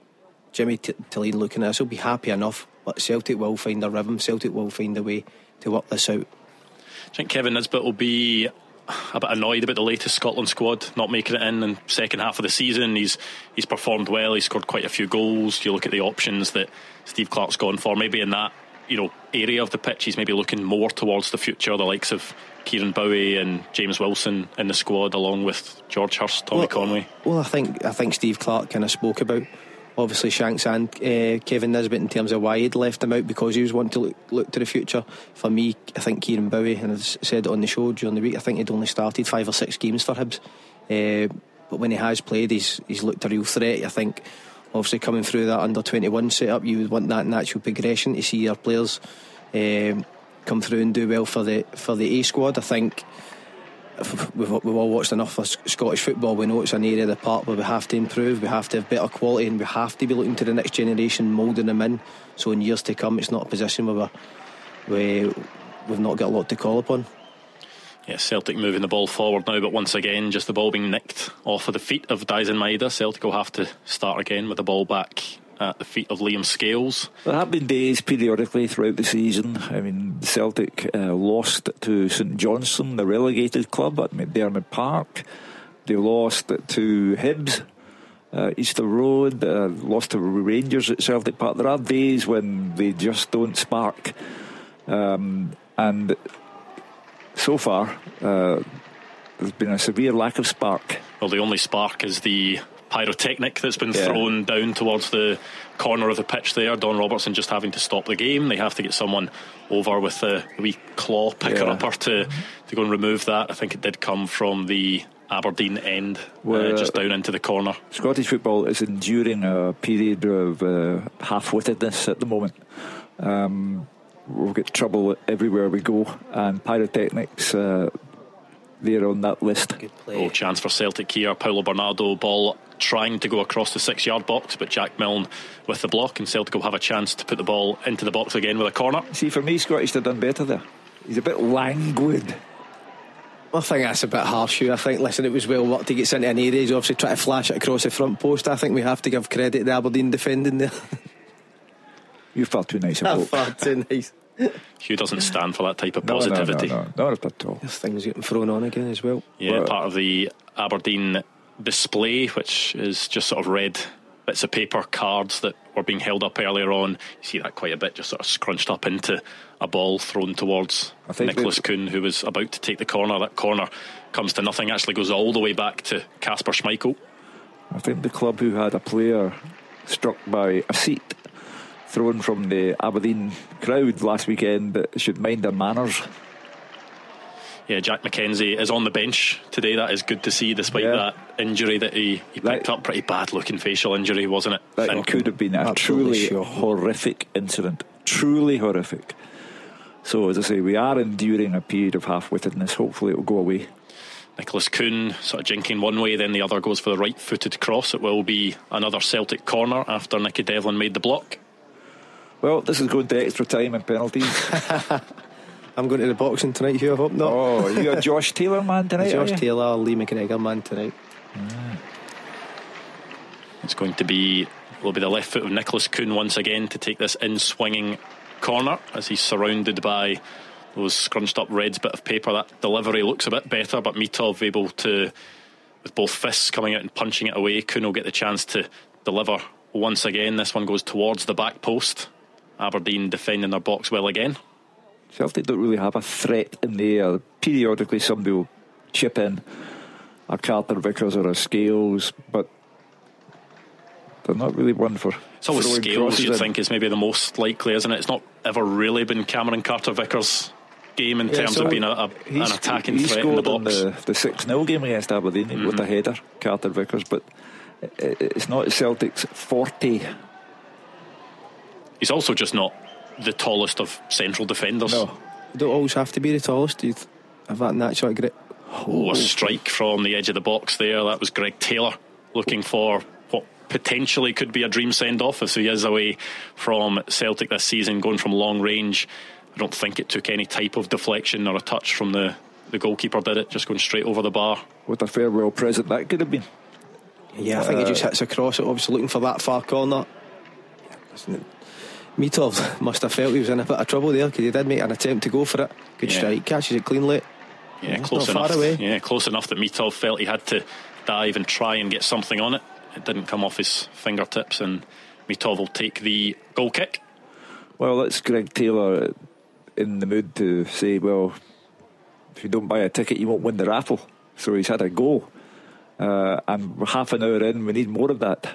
Jimmy T- Tilleen looking at us will be happy enough, but Celtic will find a rhythm. Celtic will find a way to work this out. I think Kevin Nisbet will be a bit annoyed about the latest Scotland squad not making it in in the second half of the season. He's he's performed well. He's scored quite a few goals. You look at the options that Steve Clarke's gone for. Maybe in that, you know, area of the pitch, he's maybe looking more towards the future. The likes of Kieran Bowie and James Wilson in the squad, along with George Hurst, Tommy well, Conway. Well, I think I think Steve Clarke kind of spoke about, obviously, Shanks and uh, Kevin Nisbet in terms of why he'd left him out, because he was wanting to look, look to the future. For me, I think Kieran Bowie, and I've said it on the show during the week, I think he'd only started five or six games for Hibs, uh, but when he has played, he's he's looked a real threat. I think obviously coming through that under twenty-one setup, you would want that natural progression to see your players um, come through and do well for the for the A squad. I think We've, we've all watched enough of Scottish football. We know it's an area of the park where we have to improve, we have to have better quality, and we have to be looking to the next generation, moulding them in, so in years to come it's not a position where we're, we, we've not got a lot to call upon. Yeah, Celtic moving the ball forward now, but once again just the ball being nicked off of the feet of Dyson Maeda. Celtic will have to start again with the ball back at the feet of Liam Scales. There have been days periodically throughout the season. I mean, Celtic uh, lost to St Johnstone, the relegated club, at McDermott Park. They lost to Hibs, uh, Easter Road, uh, lost to Rangers at Celtic Park. There are days when they just don't spark, um, and so far uh, there's been a severe lack of spark. Well, the only spark is the pyrotechnic that's been yeah. thrown down towards the corner of the pitch there. Don Robertson just having to stop the game. They have to get someone over with a wee claw picker yeah. upper to, to go and remove that. I think it did come from the Aberdeen end, well, uh, just down into the corner. Scottish football is enduring a period of uh, half-wittedness at the moment. Um, we'll get trouble everywhere we go, and pyrotechnics uh, they're on that list. Oh, chance for Celtic here. Paulo Bernardo ball trying to go across the six yard box, but Jack Milne with the block, and Celtic will have a chance to put the ball into the box again with a corner. See, for me, Scottish have done better there. He's a bit languid. I think that's a bit harsh. I think, listen, it was well worked. He gets into an area, he's obviously trying to flash it across the front post. I think we have to give credit to the Aberdeen defending there. You're far too nice. I'm far too nice. Hugh doesn't stand for that type of no, positivity. No, no, no, not at all. There's things getting thrown on again as well. Yeah, well, part of the Aberdeen display, which is just sort of red bits of paper, cards that were being held up earlier on. You see that quite a bit, just sort of scrunched up into a ball thrown towards Nicholas Kuhn, who was about to take the corner. That corner comes to nothing, actually goes all the way back to Kasper Schmeichel. I think the club who had a player struck by a seat thrown from the Aberdeen crowd last weekend that should mind their manners. Yeah, Jack McKenzie is on the bench today. That is good to see, despite yeah. that injury that he, he picked that, up. Pretty bad looking facial injury, wasn't it? That Thinking. could have been a truly sure. horrific incident. Truly horrific. So, as I say, we are enduring a period of half-wittedness. Hopefully it will go away. Nicholas Kuhn sort of jinking one way, then the other goes for the right-footed cross. It will be another Celtic corner after Nicky Devlin made the block. Well, this is going to extra time and penalties. I'm going to the boxing tonight, Hugh, I hope not. Oh, you a Josh Taylor man tonight? Josh Taylor, Lee McGregor man tonight. Mm. It's going to be will be the left foot of Nicholas Kuhn once again to take this in swinging corner as he's surrounded by those scrunched up reds bit of paper. That delivery looks a bit better, but Mitov able to, with both fists coming out and punching it away. Kuhn will get the chance to deliver once again. This one goes towards the back post. Aberdeen defending their box well again. Celtic don't really have a threat in the air. Periodically somebody will chip in, a Carter Vickers or a Scales, but they're not really one for. It's always Scales you'd in. think is maybe the most likely, isn't it? It's not ever really been Cameron Carter Vickers' game in yeah, terms so of being a, a, an attacking he threat in the box. In the, the six nil game against Aberdeen mm-hmm. with a header, Carter Vickers, but it's not Celtic's forte. He's also just not the tallest of central defenders. No, you don't always have to be the tallest. You have that natural grit. Oh, a strike from the edge of the box there. That was Greg Taylor looking for what potentially could be a dream send-off as he is away from Celtic this season, going from long range. I don't think it took any type of deflection or a touch from the, the goalkeeper, did it? Just going straight over the bar. What a farewell present that could have been. Yeah, I think uh, he just hits across it, obviously looking for that far corner. Mitov must have felt he was in a bit of trouble there, because he did make an attempt to go for it. Good yeah. strike, catches it clean late. Yeah, it's close not enough. Far away. Yeah, close enough that Mitov felt he had to dive and try and get something on it. It didn't come off his fingertips, and Mitov will take the goal kick. Well, that's Greg Taylor in the mood to say, well, if you don't buy a ticket, you won't win the raffle. So he's had a go, uh, and we're half an hour in. We need more of that.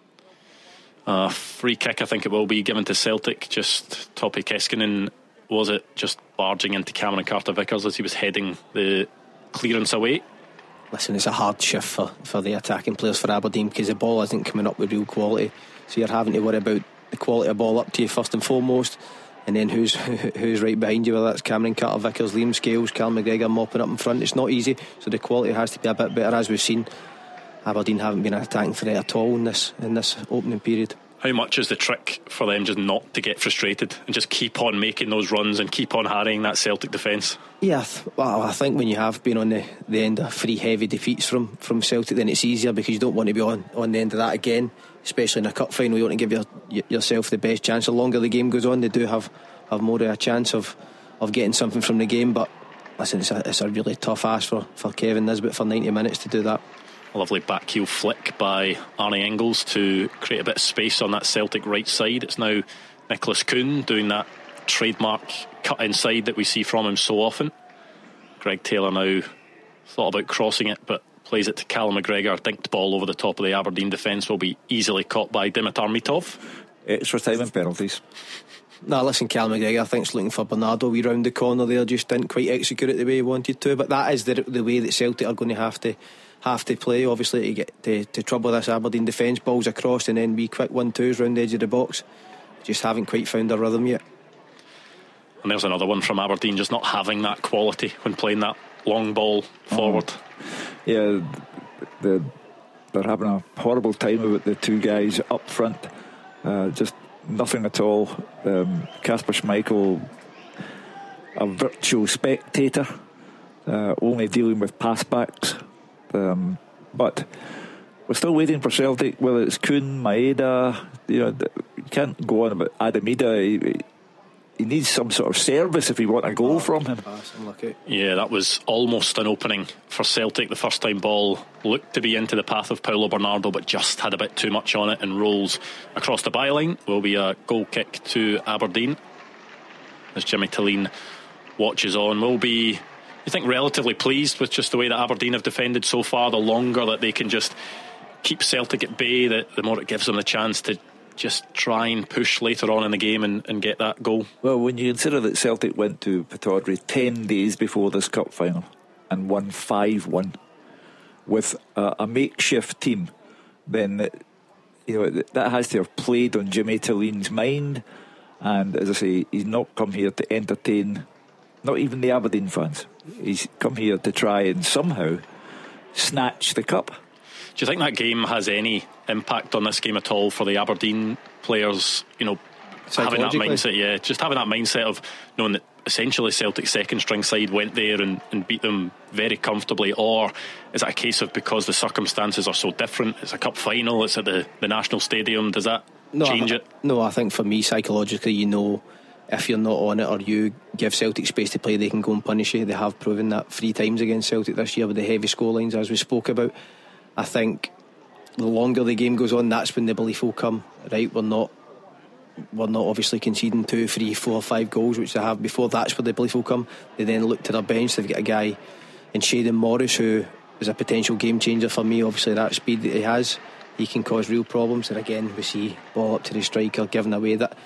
Uh, free kick, I think it will be given to Celtic. Just Topi Keskinen, was it, just barging into Cameron Carter-Vickers as he was heading the clearance away. Listen, it's a hard shift for, for the attacking players for Aberdeen, because the ball isn't coming up with real quality, so you're having to worry about the quality of ball up to you first and foremost, and then who's who's right behind you, whether that's Cameron Carter-Vickers, Liam Scales, Cal McGregor mopping up in front. It's not easy, so the quality has to be a bit better. As we've seen, Aberdeen haven't been an attacking threat at all in this in this opening period. How much is the trick for them just not to get frustrated and just keep on making those runs and keep on harrying that Celtic defence? Yeah, well, I think when you have been on the, the end of three heavy defeats from, from Celtic, then it's easier, because you don't want to be on, on the end of that again, especially in a cup final. You want to give your, yourself the best chance. The longer the game goes on, they do have, have more of a chance of, of getting something from the game. But listen, it's a, it's a really tough ask for, for Kevin Nisbet for ninety minutes to do that. A lovely back heel flick by Arnie Engels to create a bit of space on that Celtic right side. It's now Nicholas Kuhn doing that trademark cut inside that we see from him so often. Greg Taylor now thought about crossing it, but plays it to Callum McGregor. Dinked ball over the top of the Aberdeen defence, will be easily caught by Dimitar Mitov. Extra time and penalties. No, listen, Callum McGregor, I think, is looking for Bernardo. We round the corner there, just didn't quite execute it the way he wanted to. But that is the, the way that Celtic are going to have to have to play, obviously, to get to, to trouble this Aberdeen defence. Balls across and then be quick one twos round the edge of the box. Just haven't quite found a rhythm yet. And there's another one from Aberdeen, just not having that quality when playing that long ball forward. Oh. Yeah, the, they're having a horrible time with the two guys up front. Uh, just nothing at all. um, Kasper Schmeichel, a virtual spectator, uh, only dealing with passbacks. Um, but we're still waiting for Celtic, whether it's Kuhn, Maeda. You know, you can't go on about Adam Ida. He, he needs some sort of service if we want a goal from him. Yeah, that was almost an opening for Celtic. The first time ball looked to be into the path of Paulo Bernardo, but just had a bit too much on it and rolls across the byline. Will be a goal kick to Aberdeen as Jimmy Tillene watches on. Will be, I think, relatively pleased with just the way that Aberdeen have defended so far. The longer that they can just keep Celtic at bay, the, the more it gives them the chance to just try and push later on in the game and, and get that goal. Well, when you consider that Celtic went to Pittodrie ten days before this cup final and won five one with a, a makeshift team, then you know that has to have played on Jimmy Tillene's mind. And as I say, he's not come here to entertain not even the Aberdeen fans. He's come here to try and somehow snatch the cup. Do you think that game has any impact on this game at all for the Aberdeen players? You know, having that mindset, yeah, just having that mindset of knowing that essentially Celtic's second string side went there and, and beat them very comfortably, or is it a case of because the circumstances are so different? It's a cup final, it's at the, the National Stadium. Does that no, change I, it? No, I think for me, psychologically, you know, if you're not on it or you give Celtic space to play, they can go and punish you. They have proven that three times against Celtic this year with the heavy scorelines, as we spoke about. I think the longer the game goes on, that's when the belief will come. Right, we're not we're not obviously conceding two, three, four, five goals, which they have before. That's where the belief will come. They then look to their bench. They've got a guy in Shayden Morris who is a potential game changer for me. Obviously, that speed that he has, he can cause real problems. And again, we see ball up to the striker, giving away that.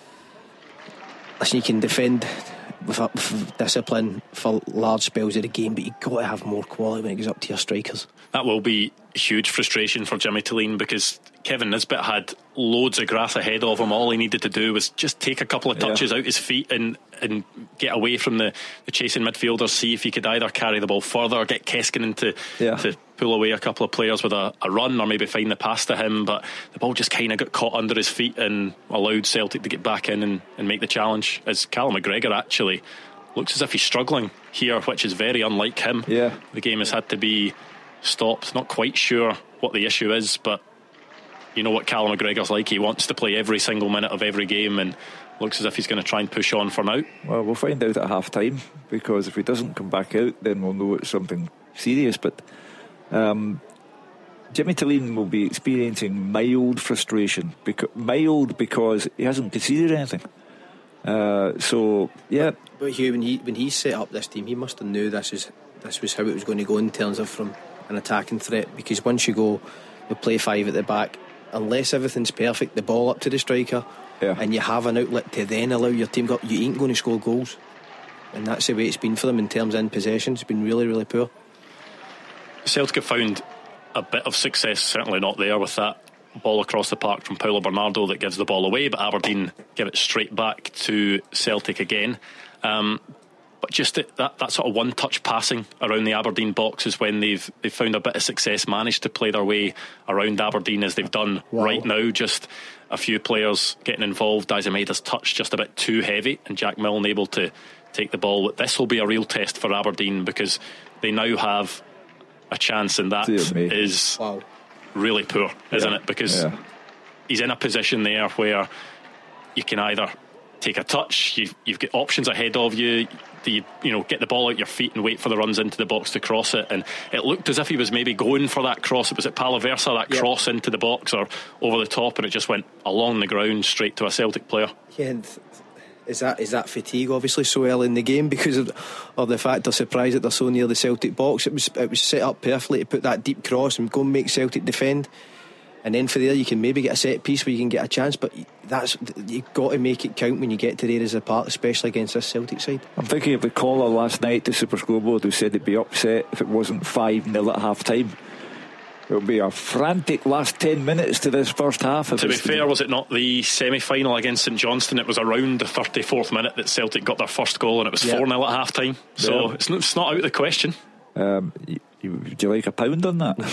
Listen, you can defend with, with discipline for large spells of the game, but you've got to have more quality when it goes up to your strikers. That will be huge frustration for Jimmy Tillene, because Kevin Nisbet had loads of grass ahead of him. All he needed to do was just take a couple of touches yeah. out his feet and, and get away from the, the chasing midfielders, see if he could either carry the ball further or get Keskinen to, yeah. to pull away a couple of players with a, a run, or maybe find the pass to him. But the ball just kind of got caught under his feet and allowed Celtic to get back in and, and make the challenge, as Callum McGregor actually looks as if he's struggling here, which is very unlike him. Yeah. The game has had to be stopped. Not quite sure what the issue is, but you know what Callum McGregor's like. He wants to play every single minute of every game, and looks as if he's going to try and push on for now. Well, we'll find out at half time, because if he doesn't come back out, then we'll know it's something serious. But um, Jimmy Tilleen will be experiencing mild frustration, because, mild because he hasn't conceded anything. Uh, so yeah. But, but Hugh, when he when he set up this team, he must have knew this is this was how it was going to go in terms of from an attacking threat. Because once you go, you play five at the back, unless everything's perfect, the ball up to the striker, yeah. and you have an outlet to then allow your team go, you ain't going to score goals. And that's the way it's been for them in terms of in possession. It's been really, really poor. Celtic have found a bit of success, certainly not there with that ball across the park from Paulo Bernardo that gives the ball away, but Aberdeen give it straight back to Celtic again. Um, but just that, that, that sort of one-touch passing around the Aberdeen box is when they've they've found a bit of success, managed to play their way around Aberdeen as they've done wow. right now. Just a few players getting involved. Daisemeda's touch just a bit too heavy, and Jack Milne able to take the ball. This will be a real test for Aberdeen, because they now have a chance, and that is wow. really poor, isn't yeah. it? Because yeah. he's in a position there where you can either take a touch, you've, you've got options ahead of you, you you know, get the ball out your feet and wait for the runs into the box to cross it. And it looked as if he was maybe going for that cross. It was at Palaversa, that yep. cross into the box or over the top, and it just went along the ground straight to a Celtic player. Yeah, and is that is that fatigue obviously so early in the game because of, of the fact they're surprised that they're so near the Celtic box? It was it was set up perfectly to put that deep cross and go and make Celtic defend, and then for there you can maybe get a set piece where you can get a chance, but that's, you've got to make it count when you get to there as a part, especially against this Celtic side. I'm thinking of the caller last night to Super Scoreboard who said he'd be upset if it wasn't five nil at half time. It'll be a frantic last ten minutes to this first half. To be fair, was it not the semi-final against St Johnstone? It was around the thirty-fourth minute that Celtic got their first goal, and it was four nil at half time. So yeah. it's, not, it's not out of the question. Um, you, you, would you like a pound on that?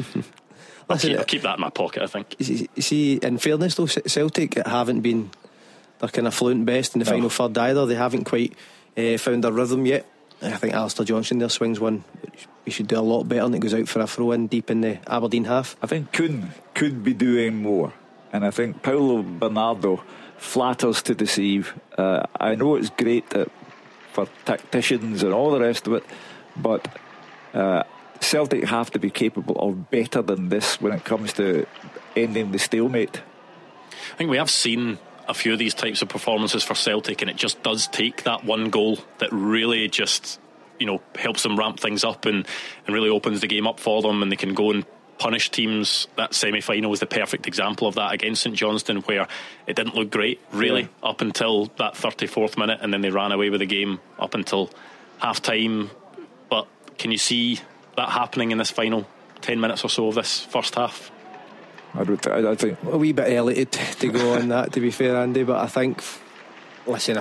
I'll, keep, I'll keep that in my pocket, I think. You see, in fairness though, Celtic haven't been their kind of fluent best in the no. final third either. They haven't quite uh, found their rhythm yet. I think Alistair Johnson there swings one we should do a lot better, and it goes out for a throw in deep in the Aberdeen half. I think Kuhn could be doing more, and I think Paulo Bernardo flatters to deceive. uh, I know it's great that for tacticians and all the rest of it, but uh, Celtic have to be capable of better than this when it comes to ending the stalemate. I think we have seen a few of these types of performances for Celtic, and it just does take that one goal that really just, you know, helps them ramp things up and, and really opens the game up for them, and they can go and punish teams. That semi-final was the perfect example of that against St Johnstone, where it didn't look great really yeah. up until that thirty-fourth minute, and then they ran away with the game up until half time. But can you see that happening in this final ten minutes or so of this first half? I would th- I think a wee bit early to, to go on that, to be fair, Andy, but I think listen,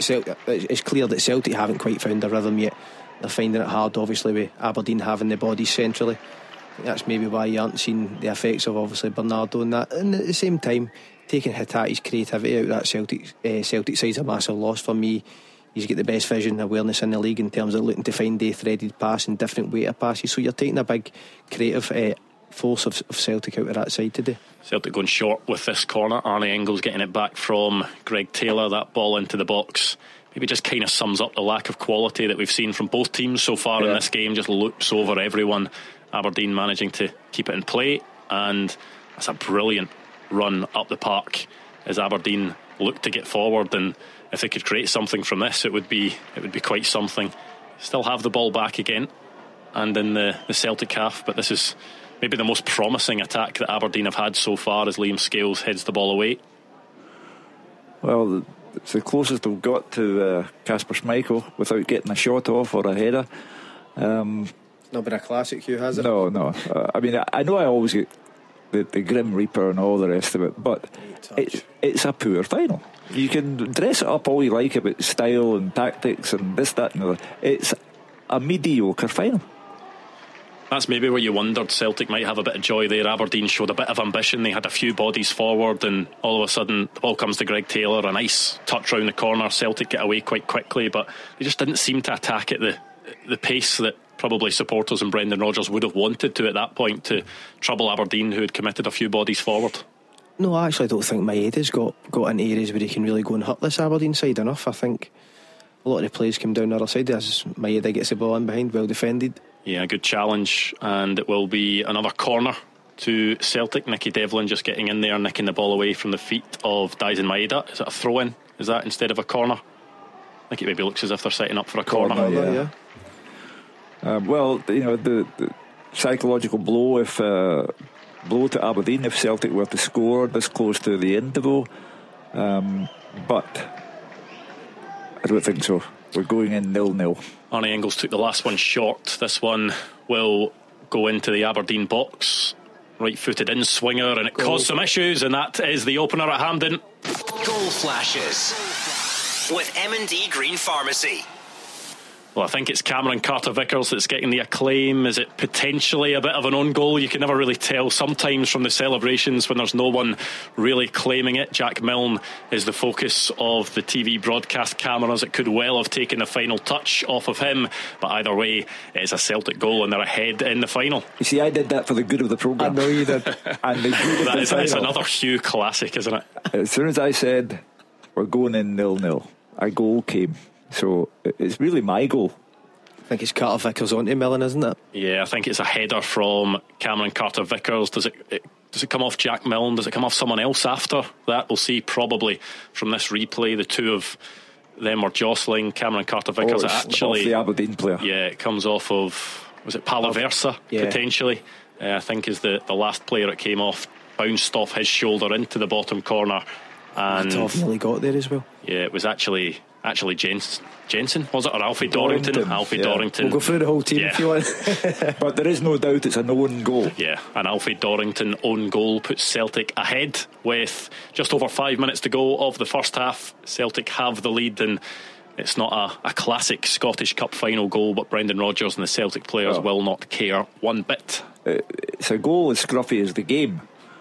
it's clear that Celtic haven't quite found their rhythm yet. They're finding it hard, obviously, with Aberdeen having the bodies centrally. That's maybe why you aren't seeing the effects of obviously Bernardo and that. And at the same time, taking Hitate's creativity out of that Celtic uh, Celtic side's a massive loss for me. He's got the best vision, awareness in the league in terms of looking to find a threaded pass and different way of passes. So you're taking a big creative uh, force of, of Celtic out of that side today. Celtic going short with this corner. Arnie Engels getting it back from Greg Taylor. That ball into the box maybe just kind of sums up the lack of quality that we've seen from both teams so far yeah. in this game. Just loops over everyone. Aberdeen managing to keep it in play, and that's a brilliant run up the park as Aberdeen look to get forward, and if they could create something from this, it would be it would be quite something. Still have the ball back again and in the, the Celtic half, but this is maybe the most promising attack that Aberdeen have had so far as Liam Scales heads the ball away. Well, it's the closest they've got to Kasper uh, Schmeichel without getting a shot off or a header. Um, Not been a classic, Hugh, has it? No, no. Uh, I mean, I, I know I always get the, the Grim Reaper and all the rest of it, but it, it's a poor final. You can dress it up all you like about style and tactics and this, that and the other. It's a mediocre final. That's maybe where you wondered Celtic might have a bit of joy there. Aberdeen showed a bit of ambition. They had a few bodies forward, and all of a sudden the ball comes to Greg Taylor, a nice touch round the corner. Celtic get away quite quickly, but they just didn't seem to attack at the the pace that probably supporters and Brendan Rodgers would have wanted to at that point, to trouble Aberdeen, who had committed a few bodies forward. No, I actually don't think Maeda's got, got into areas where he can really go and hurt this Aberdeen side enough. I think a lot of the plays come down the other side as Maeda gets the ball in behind, well defended. Yeah, good challenge, and it will be another corner to Celtic. Nicky Devlin just getting in there, nicking the ball away from the feet of Daisen Maeda. Is it a throw-in? Is that instead of a corner? I think it maybe looks as if they're setting up for a corner. corner yeah. yeah. Um, well, you know, the, the psychological blow if uh, blow to Aberdeen if Celtic were to score this close to the interval, um, but I don't think so. We're going in nil-nil. Arnie Engels took the last one short. This one will go into the Aberdeen box. Right-footed in swinger, and it Goal. caused some issues, and that is the opener at Hampden. Goal flashes with M and D Green Pharmacy. Well, I think it's Cameron Carter-Vickers that's getting the acclaim. Is it potentially a bit of an own goal? You can never really tell sometimes from the celebrations when there's no one really claiming it. Jack Milne is the focus of the T V broadcast cameras. It could well have taken the final touch off of him, but either way, it's a Celtic goal and they're ahead in the final. You see, I did that for the good of the programme. I know you did. And the good of that the is, final. It's another Hugh classic, isn't it? As soon as I said we're going in nil-nil, a goal came. So it's really my goal. I think it's Carter Vickers onto Millen, isn't it? Yeah, I think it's a header from Cameron Carter-Vickers. Does it, it does it come off Jack Milne? Does it come off someone else after that? We'll see probably from this replay. The two of them were jostling. Cameron Carter-Vickers oh, actually off the Aberdeen player. Yeah, it comes off of, was it Palaversa yeah. potentially? Uh, I think is the, the last player it came off. Bounced off his shoulder into the bottom corner. And Matov nearly got there as well. Yeah, it was actually actually Jens, Jensen, was it, or Alfie Dorrington? Dorrington. Alfie yeah. Dorrington. We'll go through the whole team yeah. if you want. But there is no doubt it's an own goal. Yeah, an Alfie Dorrington own goal puts Celtic ahead with just over five minutes to go of the first half. Celtic have the lead, and it's not a, a classic Scottish Cup final goal, but Brendan Rodgers and the Celtic players oh. will not care one bit. It's a goal as scruffy as the game,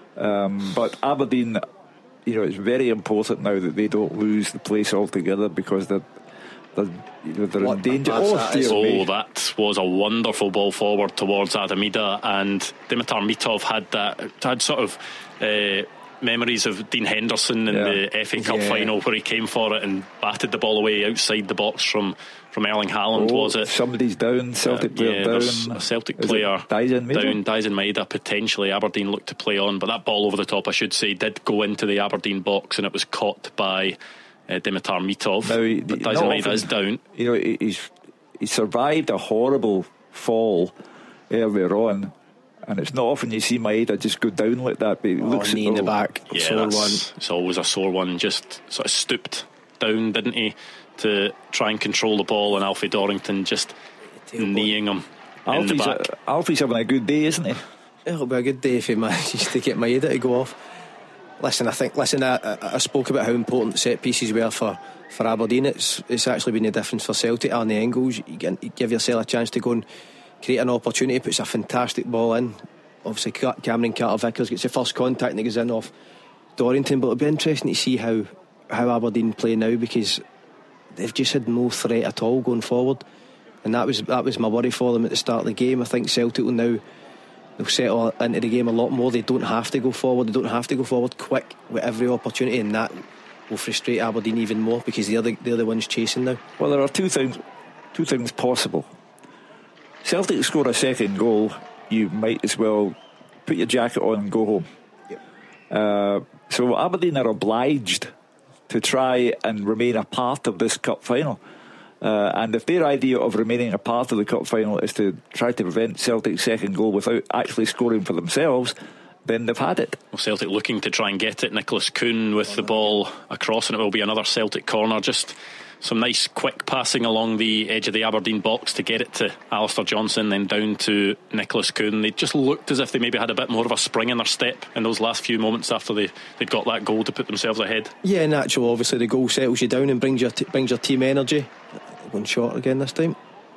um, but Aberdeen, you know, it's very important now that they don't lose the place altogether, because they're they're, you know, they're in danger. Oh, that, oh that was a wonderful ball forward towards Adamida, and Dimitar Mitov had that had sort of uh, memories of Dean Henderson in yeah. the F A Cup yeah. final, where he came for it and batted the ball away outside the box from, from Erling Haaland. Oh, was it? Somebody's down. Celtic uh, player yeah, down. A Celtic Is player Daisen Maeda? down. Daisen Maeda potentially. Aberdeen looked to play on, but that ball over the top, I should say, did go into the Aberdeen box, and it was caught by uh, Dimitar Mitov. Now, he, but Daisen Maeda is down. You know, he's he survived a horrible fall earlier on. And it's not often you see Maeda just go down like that, but he oh, looks knee in the back. Yeah, sore one. It's always a sore one. Just sort of stooped down, didn't he, to try and control the ball, and Alfie Dorrington just kneeing him Alfie's in the back. A, Alfie's having a good day, isn't he? It'll be a good day if he manages to get Maeda to go off. Listen, I think. Listen, I, I, I spoke about how important set pieces were for, for Aberdeen. It's it's actually been a difference for Celtic. Arnie Engels, you, get, you give yourself a chance to go and create an opportunity, puts a fantastic ball in. Obviously Cameron Carter-Vickers gets the first contact and he goes in off Dorrington, but it'll be interesting to see how, how Aberdeen play now, because they've just had no threat at all going forward, and that was that was my worry for them at the start of the game. I think Celtic will now they'll settle into the game a lot more. They don't have to go forward, they don't have to go forward quick with every opportunity, and that will frustrate Aberdeen even more, because they're the, they're the ones chasing now. Well, there are two things two things possible. Celtic score a second goal, you might as well put your jacket on and go home. Yep. Uh, so Aberdeen are obliged to try and remain a part of this cup final. Uh, and if their idea of remaining a part of the cup final is to try to prevent Celtic's second goal without actually scoring for themselves, then they've had it. Well, Celtic looking to try and get it. Nicholas Kuhn with the ball across, and it will be another Celtic corner. Just some nice quick passing along the edge of the Aberdeen box to get it to Alistair Johnson, then down to Nicholas Kuhn. They just looked as if they maybe had a bit more of a spring in their step in those last few moments after they, they'd got that goal to put themselves ahead. Yeah, natural. Obviously the goal settles you down and brings your, t- brings your team energy. One shot again this time.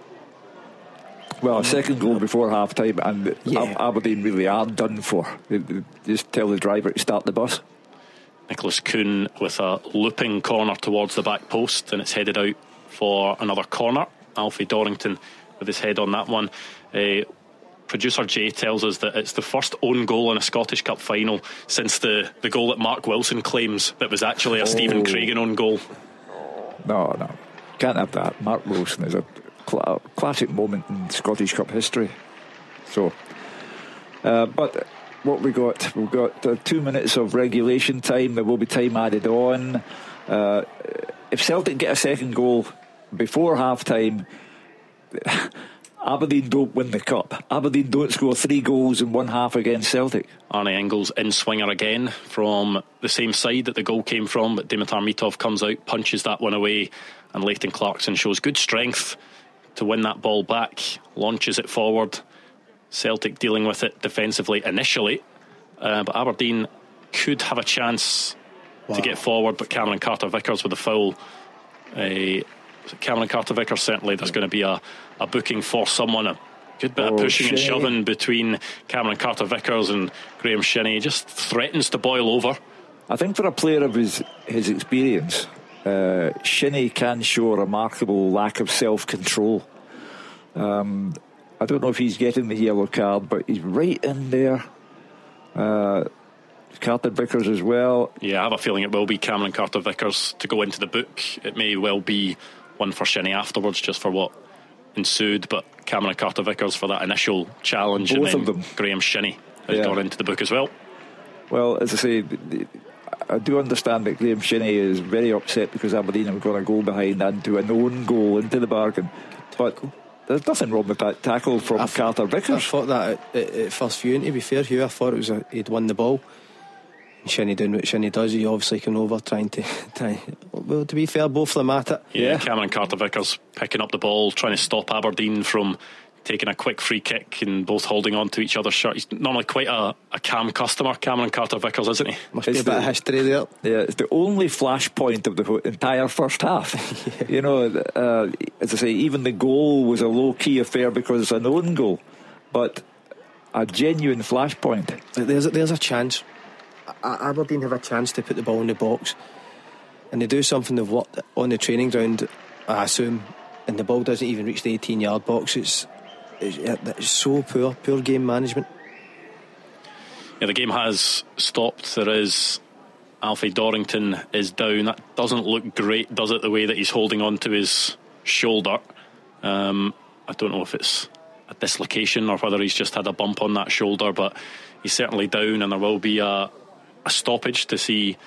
Well, a second goal before half time, and yeah. Aberdeen really are done for. They, they just tell the driver to start the bus. Nicholas Kuhn with a looping corner towards the back post, and it's headed out for another corner. Alfie Dorrington with his head on that one. Uh, producer Jay tells us that it's the first own goal in a Scottish Cup final since the, the goal that Mark Wilson claims that was actually a oh. Stephen Craigan own goal. No, no, can't have that. Mark Wilson is a cl- classic moment in Scottish Cup history. So, uh, but what we got, we've got uh, two minutes of regulation time. There will be time added on. Uh, if Celtic get a second goal before half time, Aberdeen don't win the cup. Aberdeen don't score three goals in one half against Celtic. Arne Engels in swinger again from the same side that the goal came from, but Dimitar Mitov comes out, punches that one away, and Leighton Clarkson shows good strength to win that ball back, launches it forward. Celtic dealing with it defensively initially, uh, but Aberdeen could have a chance wow. to get forward, but Cameron Carter-Vickers with a foul. Uh, Cameron Carter-Vickers, certainly there's going to be a, a booking for someone. A good bit oh, of pushing Shinnie. and shoving between Cameron Carter-Vickers and Graham Shinnie. Just threatens to boil over. I think for a player of his, his experience, uh, Shinnie can show a remarkable lack of self-control. Um, I don't know if he's getting the yellow card, but he's right in there. Uh, Carter-Vickers as well. Yeah, I have a feeling it will be Cameron Carter-Vickers to go into the book. It may well be one for Shinnie afterwards, just for what ensued, but Cameron Carter-Vickers for that initial challenge. Both and then of them. Graham Shinnie has yeah. gone into the book as well. Well, as I say, I do understand that Graham Shinnie is very upset because Aberdeen have gone a goal behind and to an own goal into the bargain, but there's nothing wrong with that tackle from Carter-Vickers. I thought that at, at first viewing, to be fair, Hugh, I thought it was a, he'd won the ball. Shinnie doing what Shinnie does, he obviously came over trying to try, well, to be fair, both of them at it. Yeah, yeah. Cameron Carter-Vickers picking up the ball, trying to stop Aberdeen from taking a quick free kick, and both holding on to each other's shirt. He's normally quite a, a calm customer, Cameron Carter-Vickers, isn't he? Must it's be a bit of history there. Yeah, it's the only flashpoint of the entire first half. yeah. You know, uh, as I say, even the goal was a low-key affair because it's an own goal, but a genuine flashpoint. There's a, there's a chance. Aberdeen have a chance to put the ball in the box, and they do something they've worked on the training ground, I assume, and the ball doesn't even reach the eighteen yard box. It's, it's, it's so poor poor game management. Yeah, the game has stopped. There is Alfie Dorrington is down. That doesn't look great, does it, the way that he's holding on to his shoulder. um, I don't know if it's a dislocation or whether he's just had a bump on that shoulder, but he's certainly down, and there will be a a stoppage to see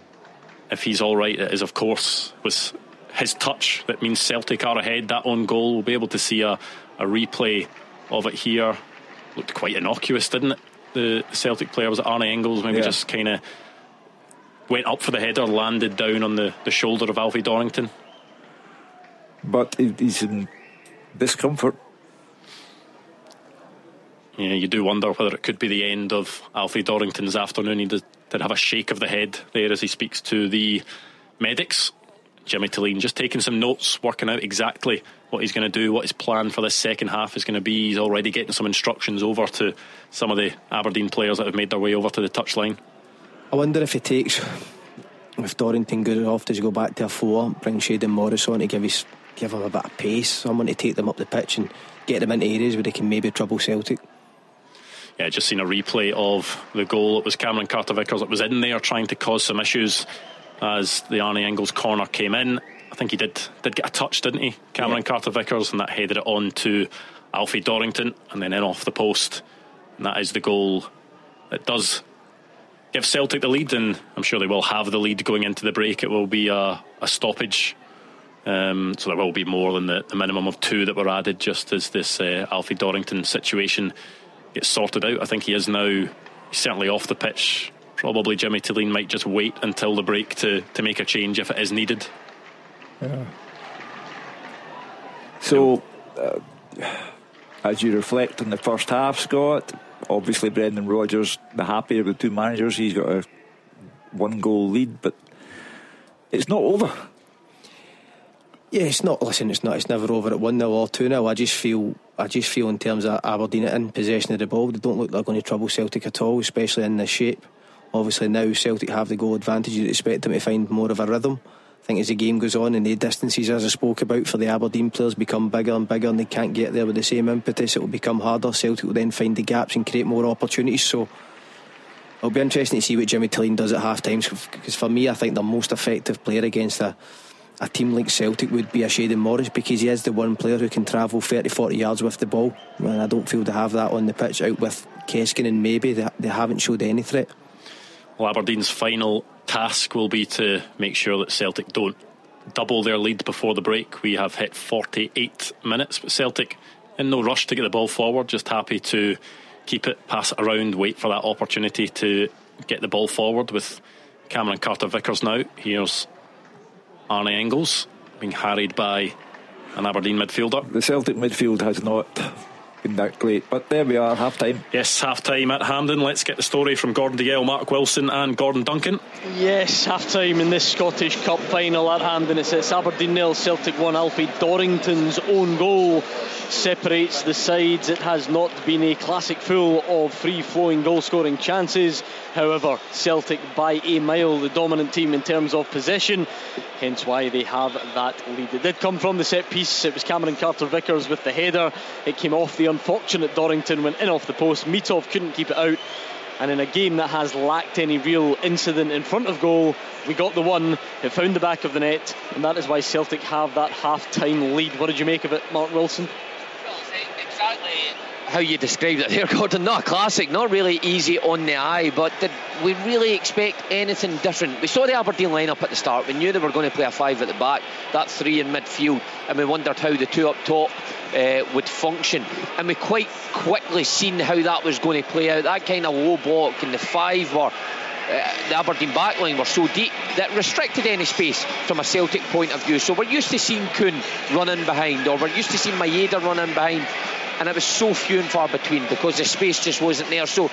if he's all right. It is, of course, with his touch that means Celtic are ahead. That own goal, we'll be able to see a, a replay of it here. Looked quite innocuous, didn't it? The Celtic player, was it Arne Engels, maybe yeah. just kind of went up for the header, landed down on the, the shoulder of Alfie Dorrington. But he's in discomfort. Yeah, you do wonder whether it could be the end of Alfie Dorrington's afternoon. He did, did have a shake of the head there as he speaks to the medics. Jimmy Tilleen just taking some notes, working out exactly what he's going to do, what his plan for this second half is going to be. He's already getting some instructions over to some of the Aberdeen players that have made their way over to the touchline. I wonder if he takes, with Dorrington good enough, does he go back to a four, bring Shayden Morris on to give his, give him a bit of pace, someone to take them up the pitch and get them into areas where they can maybe trouble Celtic. Yeah, just seen a replay of the goal. It was Cameron Carter-Vickers that was in there trying to cause some issues as the Arne Engels corner came in. I think he did did get a touch, didn't he, Cameron yeah. Carter-Vickers, and that headed it on to Alfie Dorrington and then in off the post, and that is the goal that does give Celtic the lead, and I'm sure they will have the lead going into the break. It will be a, a stoppage, um, so there will be more than the, the minimum of two that were added just as this uh, Alfie Dorrington situation gets sorted out. I think he is now, he's certainly off the pitch. Probably Jimmy Tilleen might just wait until the break to, to make a change if it is needed. Yeah. So uh, as you reflect on the first half, Scott, obviously Brendan Rodgers the happier of the two managers. He's got a one goal lead, but it's not over. Yeah, it's not. Listen, it's not. It's never over at one nil or two nil. I just feel, I just feel in terms of Aberdeen in possession of the ball, they don't look like they're going to trouble Celtic at all, especially in this shape. Obviously now Celtic have the goal advantage. You'd expect them to find more of a rhythm. I think as the game goes on and the distances, as I spoke about, for the Aberdeen players become bigger and bigger and they can't get there with the same impetus, it will become harder. Celtic will then find the gaps and create more opportunities. So it'll be interesting to see what Jimmy Tilleen does at half time, because for me I think the most effective player against a, a team like Celtic would be a Shayden Morris, because he is the one player who can travel thirty forty yards with the ball, and I don't feel they have that on the pitch. Out with Keskin and maybe they, they haven't showed any threat. Well, Aberdeen's final task will be to make sure that Celtic don't double their lead before the break. We have hit forty-eight minutes, but Celtic in no rush to get the ball forward, just happy to keep it, pass it around, wait for that opportunity to get the ball forward. With Cameron Carter-Vickers now, here's Arne Engels being harried by an Aberdeen midfielder. The Celtic midfield has not been that great, but there we are, half time. Yes, half time at Hampden. Let's get the story from Gordon Dalziel, Mark Wilson and Gordon Duncan. Yes, half time in this Scottish Cup final at Hampden. It's, it's Aberdeen nil, Celtic one. Alfie Dorrington's own goal separates the sides. It has not been a classic full of free-flowing goal-scoring chances. However, Celtic by a mile the dominant team in terms of possession, hence why they have that lead. It did come from the set piece. It was Cameron Carter-Vickers with the header. It came off the unfortunate Dorrington, went in off the post. Mitov couldn't keep it out, and in a game that has lacked any real incident in front of goal, we got the one. It found the back of the net, and that is why Celtic have that half-time lead. What did you make of it, Mark Wilson? Exactly how you described it there, Gordon. Not a classic, not really easy on the eye, but did we really expect anything different? We saw the Aberdeen lineup at the start. We knew they were going to play a five at the back, that three in midfield, and we wondered how the two up top uh, would function, and we quite quickly seen how that was going to play out. That kind of low block and the five were Uh, the Aberdeen backline were so deep that restricted any space from a Celtic point of view. So we're used to seeing Kuhn run in behind, or we're used to seeing Maeda run in behind, and it was so few and far between because the space just wasn't there. So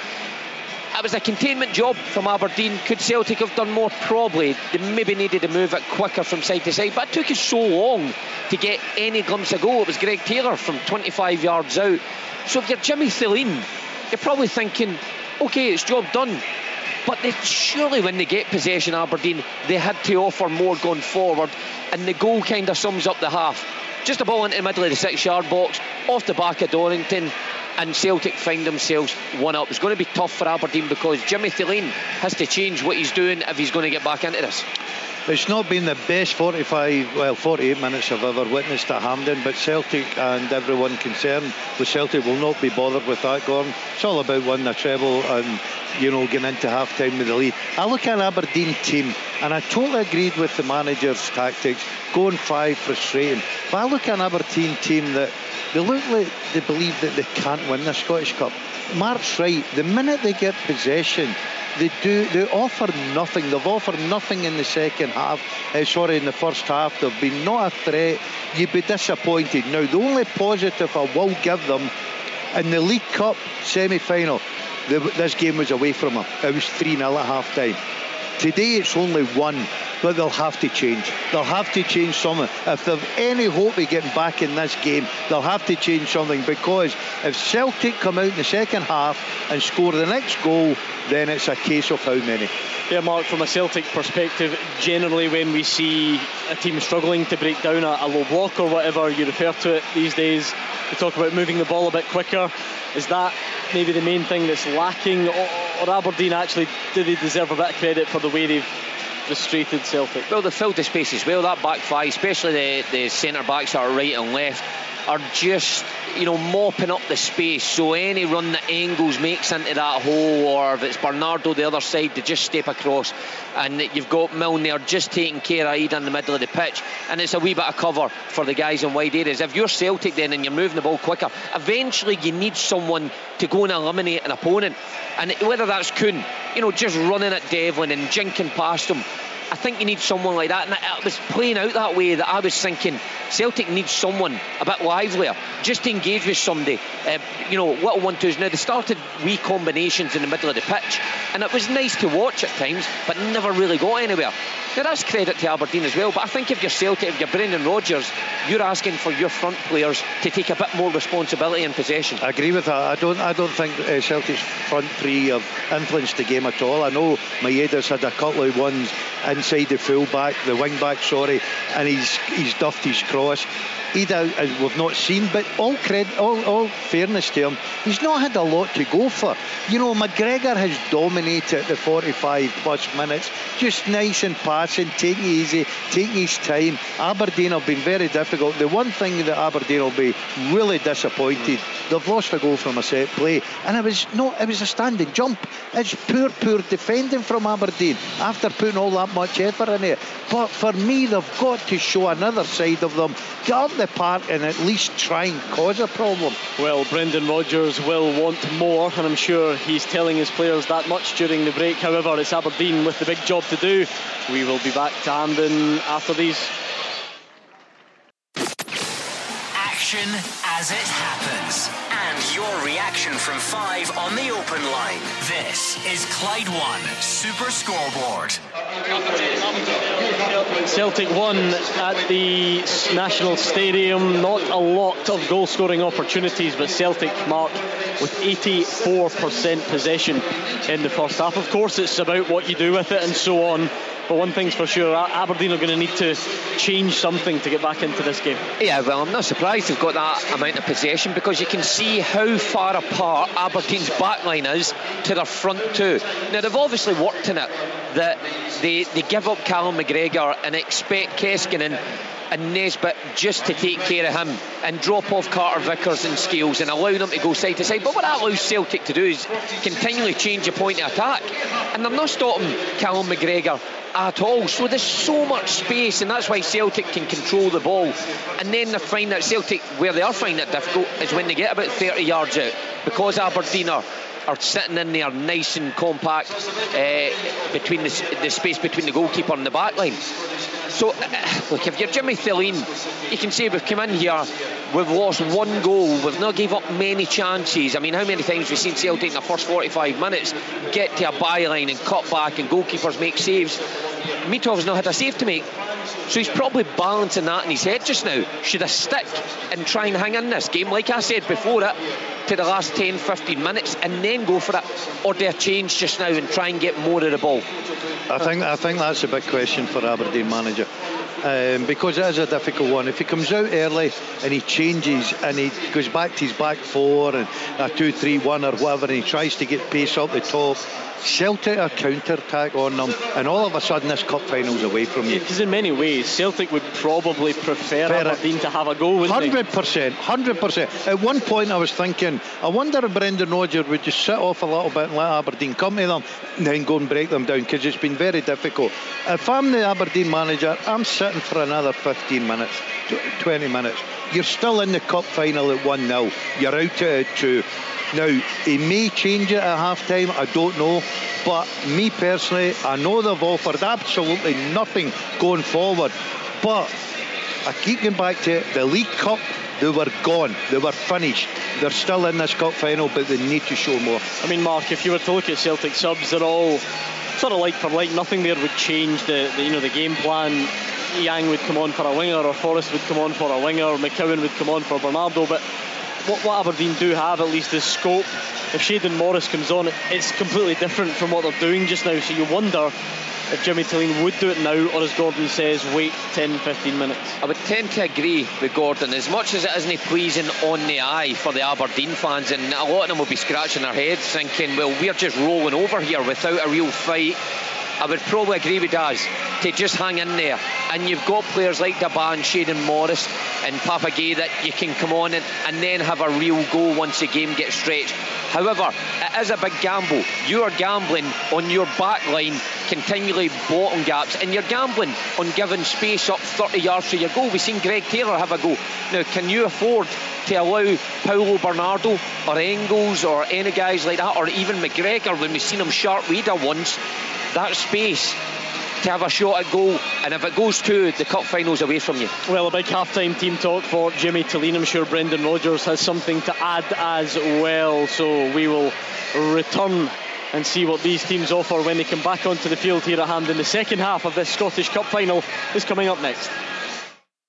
it was a containment job from Aberdeen. Could Celtic have done more? Probably. They maybe needed to move it quicker from side to side, but it took us so long to get any glimpse of goal. It was Greg Taylor from twenty-five yards out. So if you're Jimmy Tilleen, you're probably thinking, okay, it's job done. But they, surely when they get possession, Aberdeen, they had to offer more going forward, and the goal kind of sums up the half. Just a ball into the middle of the six-yard box, off the back of Dorrington, and Celtic find themselves one up. It's going to be tough for Aberdeen because Jimmy Tilleen has to change what he's doing if he's going to get back into this. It's not been the best forty-five, well, forty-eight minutes I've ever witnessed at Hampden, but Celtic and everyone concerned with Celtic will not be bothered with that, Gordon. It's all about winning a treble and, you know, getting into half-time with the lead. I look at an Aberdeen team, and I totally agreed with the manager's tactics, going five, frustrating. But I look at an Aberdeen team that they look like they believe that they can't win the Scottish Cup. Mark's right. The minute they get possession, They do. They offer nothing. They've offered nothing in the second half. Uh, sorry, in the first half, they've been not a threat. You'd be disappointed. Now, the only positive I will give them in the League Cup semi-final, the, this game was away from them. It was three nil at half time. Today it's only one, but they'll have to change. They'll have to change something. If they've any hope of getting back in this game, they'll have to change something, because if Celtic come out in the second half and score the next goal, then it's a case of how many. Yeah, Mark, from a Celtic perspective, generally when we see a team struggling to break down a, a low block or whatever you refer to it these days, we talk about moving the ball a bit quicker. Is that maybe the main thing that's lacking, or, or Aberdeen actually, do they deserve a bit of credit for the way they've frustrated Celtic? Well, they filled the space as well. That back five, especially the, the centre backs that are right and left, are just, you know, mopping up the space. So any run that Engels makes into that hole, or if it's Bernardo the other side, to just step across, and you've got Milne there just taking care of Ida in the middle of the pitch, and it's a wee bit of cover for the guys in wide areas. If you're Celtic then and you're moving the ball quicker, eventually you need someone to go and eliminate an opponent, and whether that's Kuhn, you know, just running at Devlin and jinking past him, I think you need someone like that, and it was playing out that way that I was thinking Celtic needs someone a bit livelier, just to engage with somebody. Uh, you know, little one-twos. Now, they started wee combinations in the middle of the pitch, and it was nice to watch at times, but never really got anywhere. Now that's credit to Aberdeen as well, but I think if you're Celtic, if you're Brendan Rodgers, you're asking for your front players to take a bit more responsibility in possession. I agree with that. I don't I don't think uh, Celtic's front three have influenced the game at all. I know Maeda's had a couple of ones inside the full back, the wing back, sorry, and he's he's duffed his cross. Ida, as we've not seen, but all credit, all, all fairness to him, he's not had a lot to go for. You know, McGregor has dominated the forty-five plus minutes, just nice and passing, taking it easy, taking his time. Aberdeen have been very difficult. The one thing that Aberdeen will be really disappointed, they've lost a goal from a set play, and it was no, it was a standing jump. It's poor, poor defending from Aberdeen after putting all that much effort in it. But for me, they've got to show another side of them. Get up the park and at least try and cause a problem. Well, Brendan Rodgers will want more, and I'm sure he's telling his players that much during the break. However, it's Aberdeen with the big job to do. We will be back to Hampden after these. Action as it happens, and your reaction from five on the open line. This is Clyde One Super Scoreboard. Celtic won at the National Stadium. Not a lot of goal scoring opportunities, but Celtic, Mark, with eighty-four percent possession in the first half. Of course, it's about what you do with it and so on. But one thing's for sure, Aberdeen are going to need to change something to get back into this game. Yeah, well, I'm not surprised they've got that amount of possession, because you can see how far apart Aberdeen's backline is to their front two. Now, they've obviously worked in it that they, they give up Callum McGregor and expect Keskinen and Nesbitt just to take care of him and drop off Carter Vickers and Scales and allow them to go side to side. But what that allows Celtic to do is continually change a point of attack, and they're not stopping Callum McGregor at all. So there's so much space, and that's why Celtic can control the ball. And then they find that Celtic, where they are finding it difficult, is when they get about thirty yards out, because Aberdeen are are sitting in there nice and compact uh, between the, the space between the goalkeeper and the back line. So, uh, look, if you're Jimmy Thelin, you can say we've come in here, we've lost one goal, we've not gave up many chances. I mean, how many times we've seen Celtic in the first forty-five minutes get to a byline and cut back and goalkeepers make saves? Mitov's not had a save to make. So he's probably balancing that in his head just now. Should I stick and try and hang in this game, like I said before it, to the last ten fifteen minutes and then go for it, or do I change just now and try and get more of the ball? I think I think that's a big question for Aberdeen manager, um, because it is a difficult one. If he comes out early and he changes and he goes back to his back four and a two three one or whatever, and he tries to get pace up the top, Celtic are counter-attack on them, and all of a sudden this cup final's away from you. Because in many ways Celtic would probably prefer Aberdeen to have a go, wouldn't one hundred percent, one hundred percent. At one point I was thinking, I wonder if Brendan Rodgers would just sit off a little bit and let Aberdeen come to them and then go and break them down, because it's been very difficult. If I'm the Aberdeen manager, I'm sitting for another fifteen minutes, twenty minutes. You're still in the cup final at one nil. You're out at two. Now, he may change it at half-time, I don't know, but me personally, I know they've offered absolutely nothing going forward, but I keep going back to it, the League Cup, they were gone, they were finished. They're still in this cup final, but they need to show more. I mean, Mark, if you were to look at Celtic subs, they're all sort of like for like. Nothing there would change the, the you know the game plan. Yang would come on for a winger, or Forrest would come on for a winger, or McCowan would come on for Bernardo, but What, what Aberdeen do have at least is scope. If Shayden Morris comes on, it's completely different from what they're doing just now, so you wonder if Jimmy Thelin would do it now, or as Gordon says, wait ten fifteen minutes. I would tend to agree with Gordon, as much as it isn't pleasing on the eye for the Aberdeen fans, and a lot of them will be scratching their heads thinking, well, we're just rolling over here without a real fight. I would probably agree with Daz to just hang in there, and you've got players like Daban, Shayden Morris and Papagay that you can come on and, and then have a real goal once the game gets stretched. However, it is a big gamble. You are gambling on your back line continually bottom gaps, and you're gambling on giving space up thirty yards to your goal. We've seen Greg Taylor have a go. Now, can you afford to allow Paulo Bernardo or Engels or any guys like that, or even McGregor, when we've seen him sharp leader once, that space to have a shot at goal? And if it goes to, the cup final's away from you. Well, a big half-time team talk for Jimmy Thelin. I'm sure Brendan Rodgers has something to add as well, so we will return and see what these teams offer when they come back onto the field here at Hampden. The second half of this Scottish Cup final is coming up next.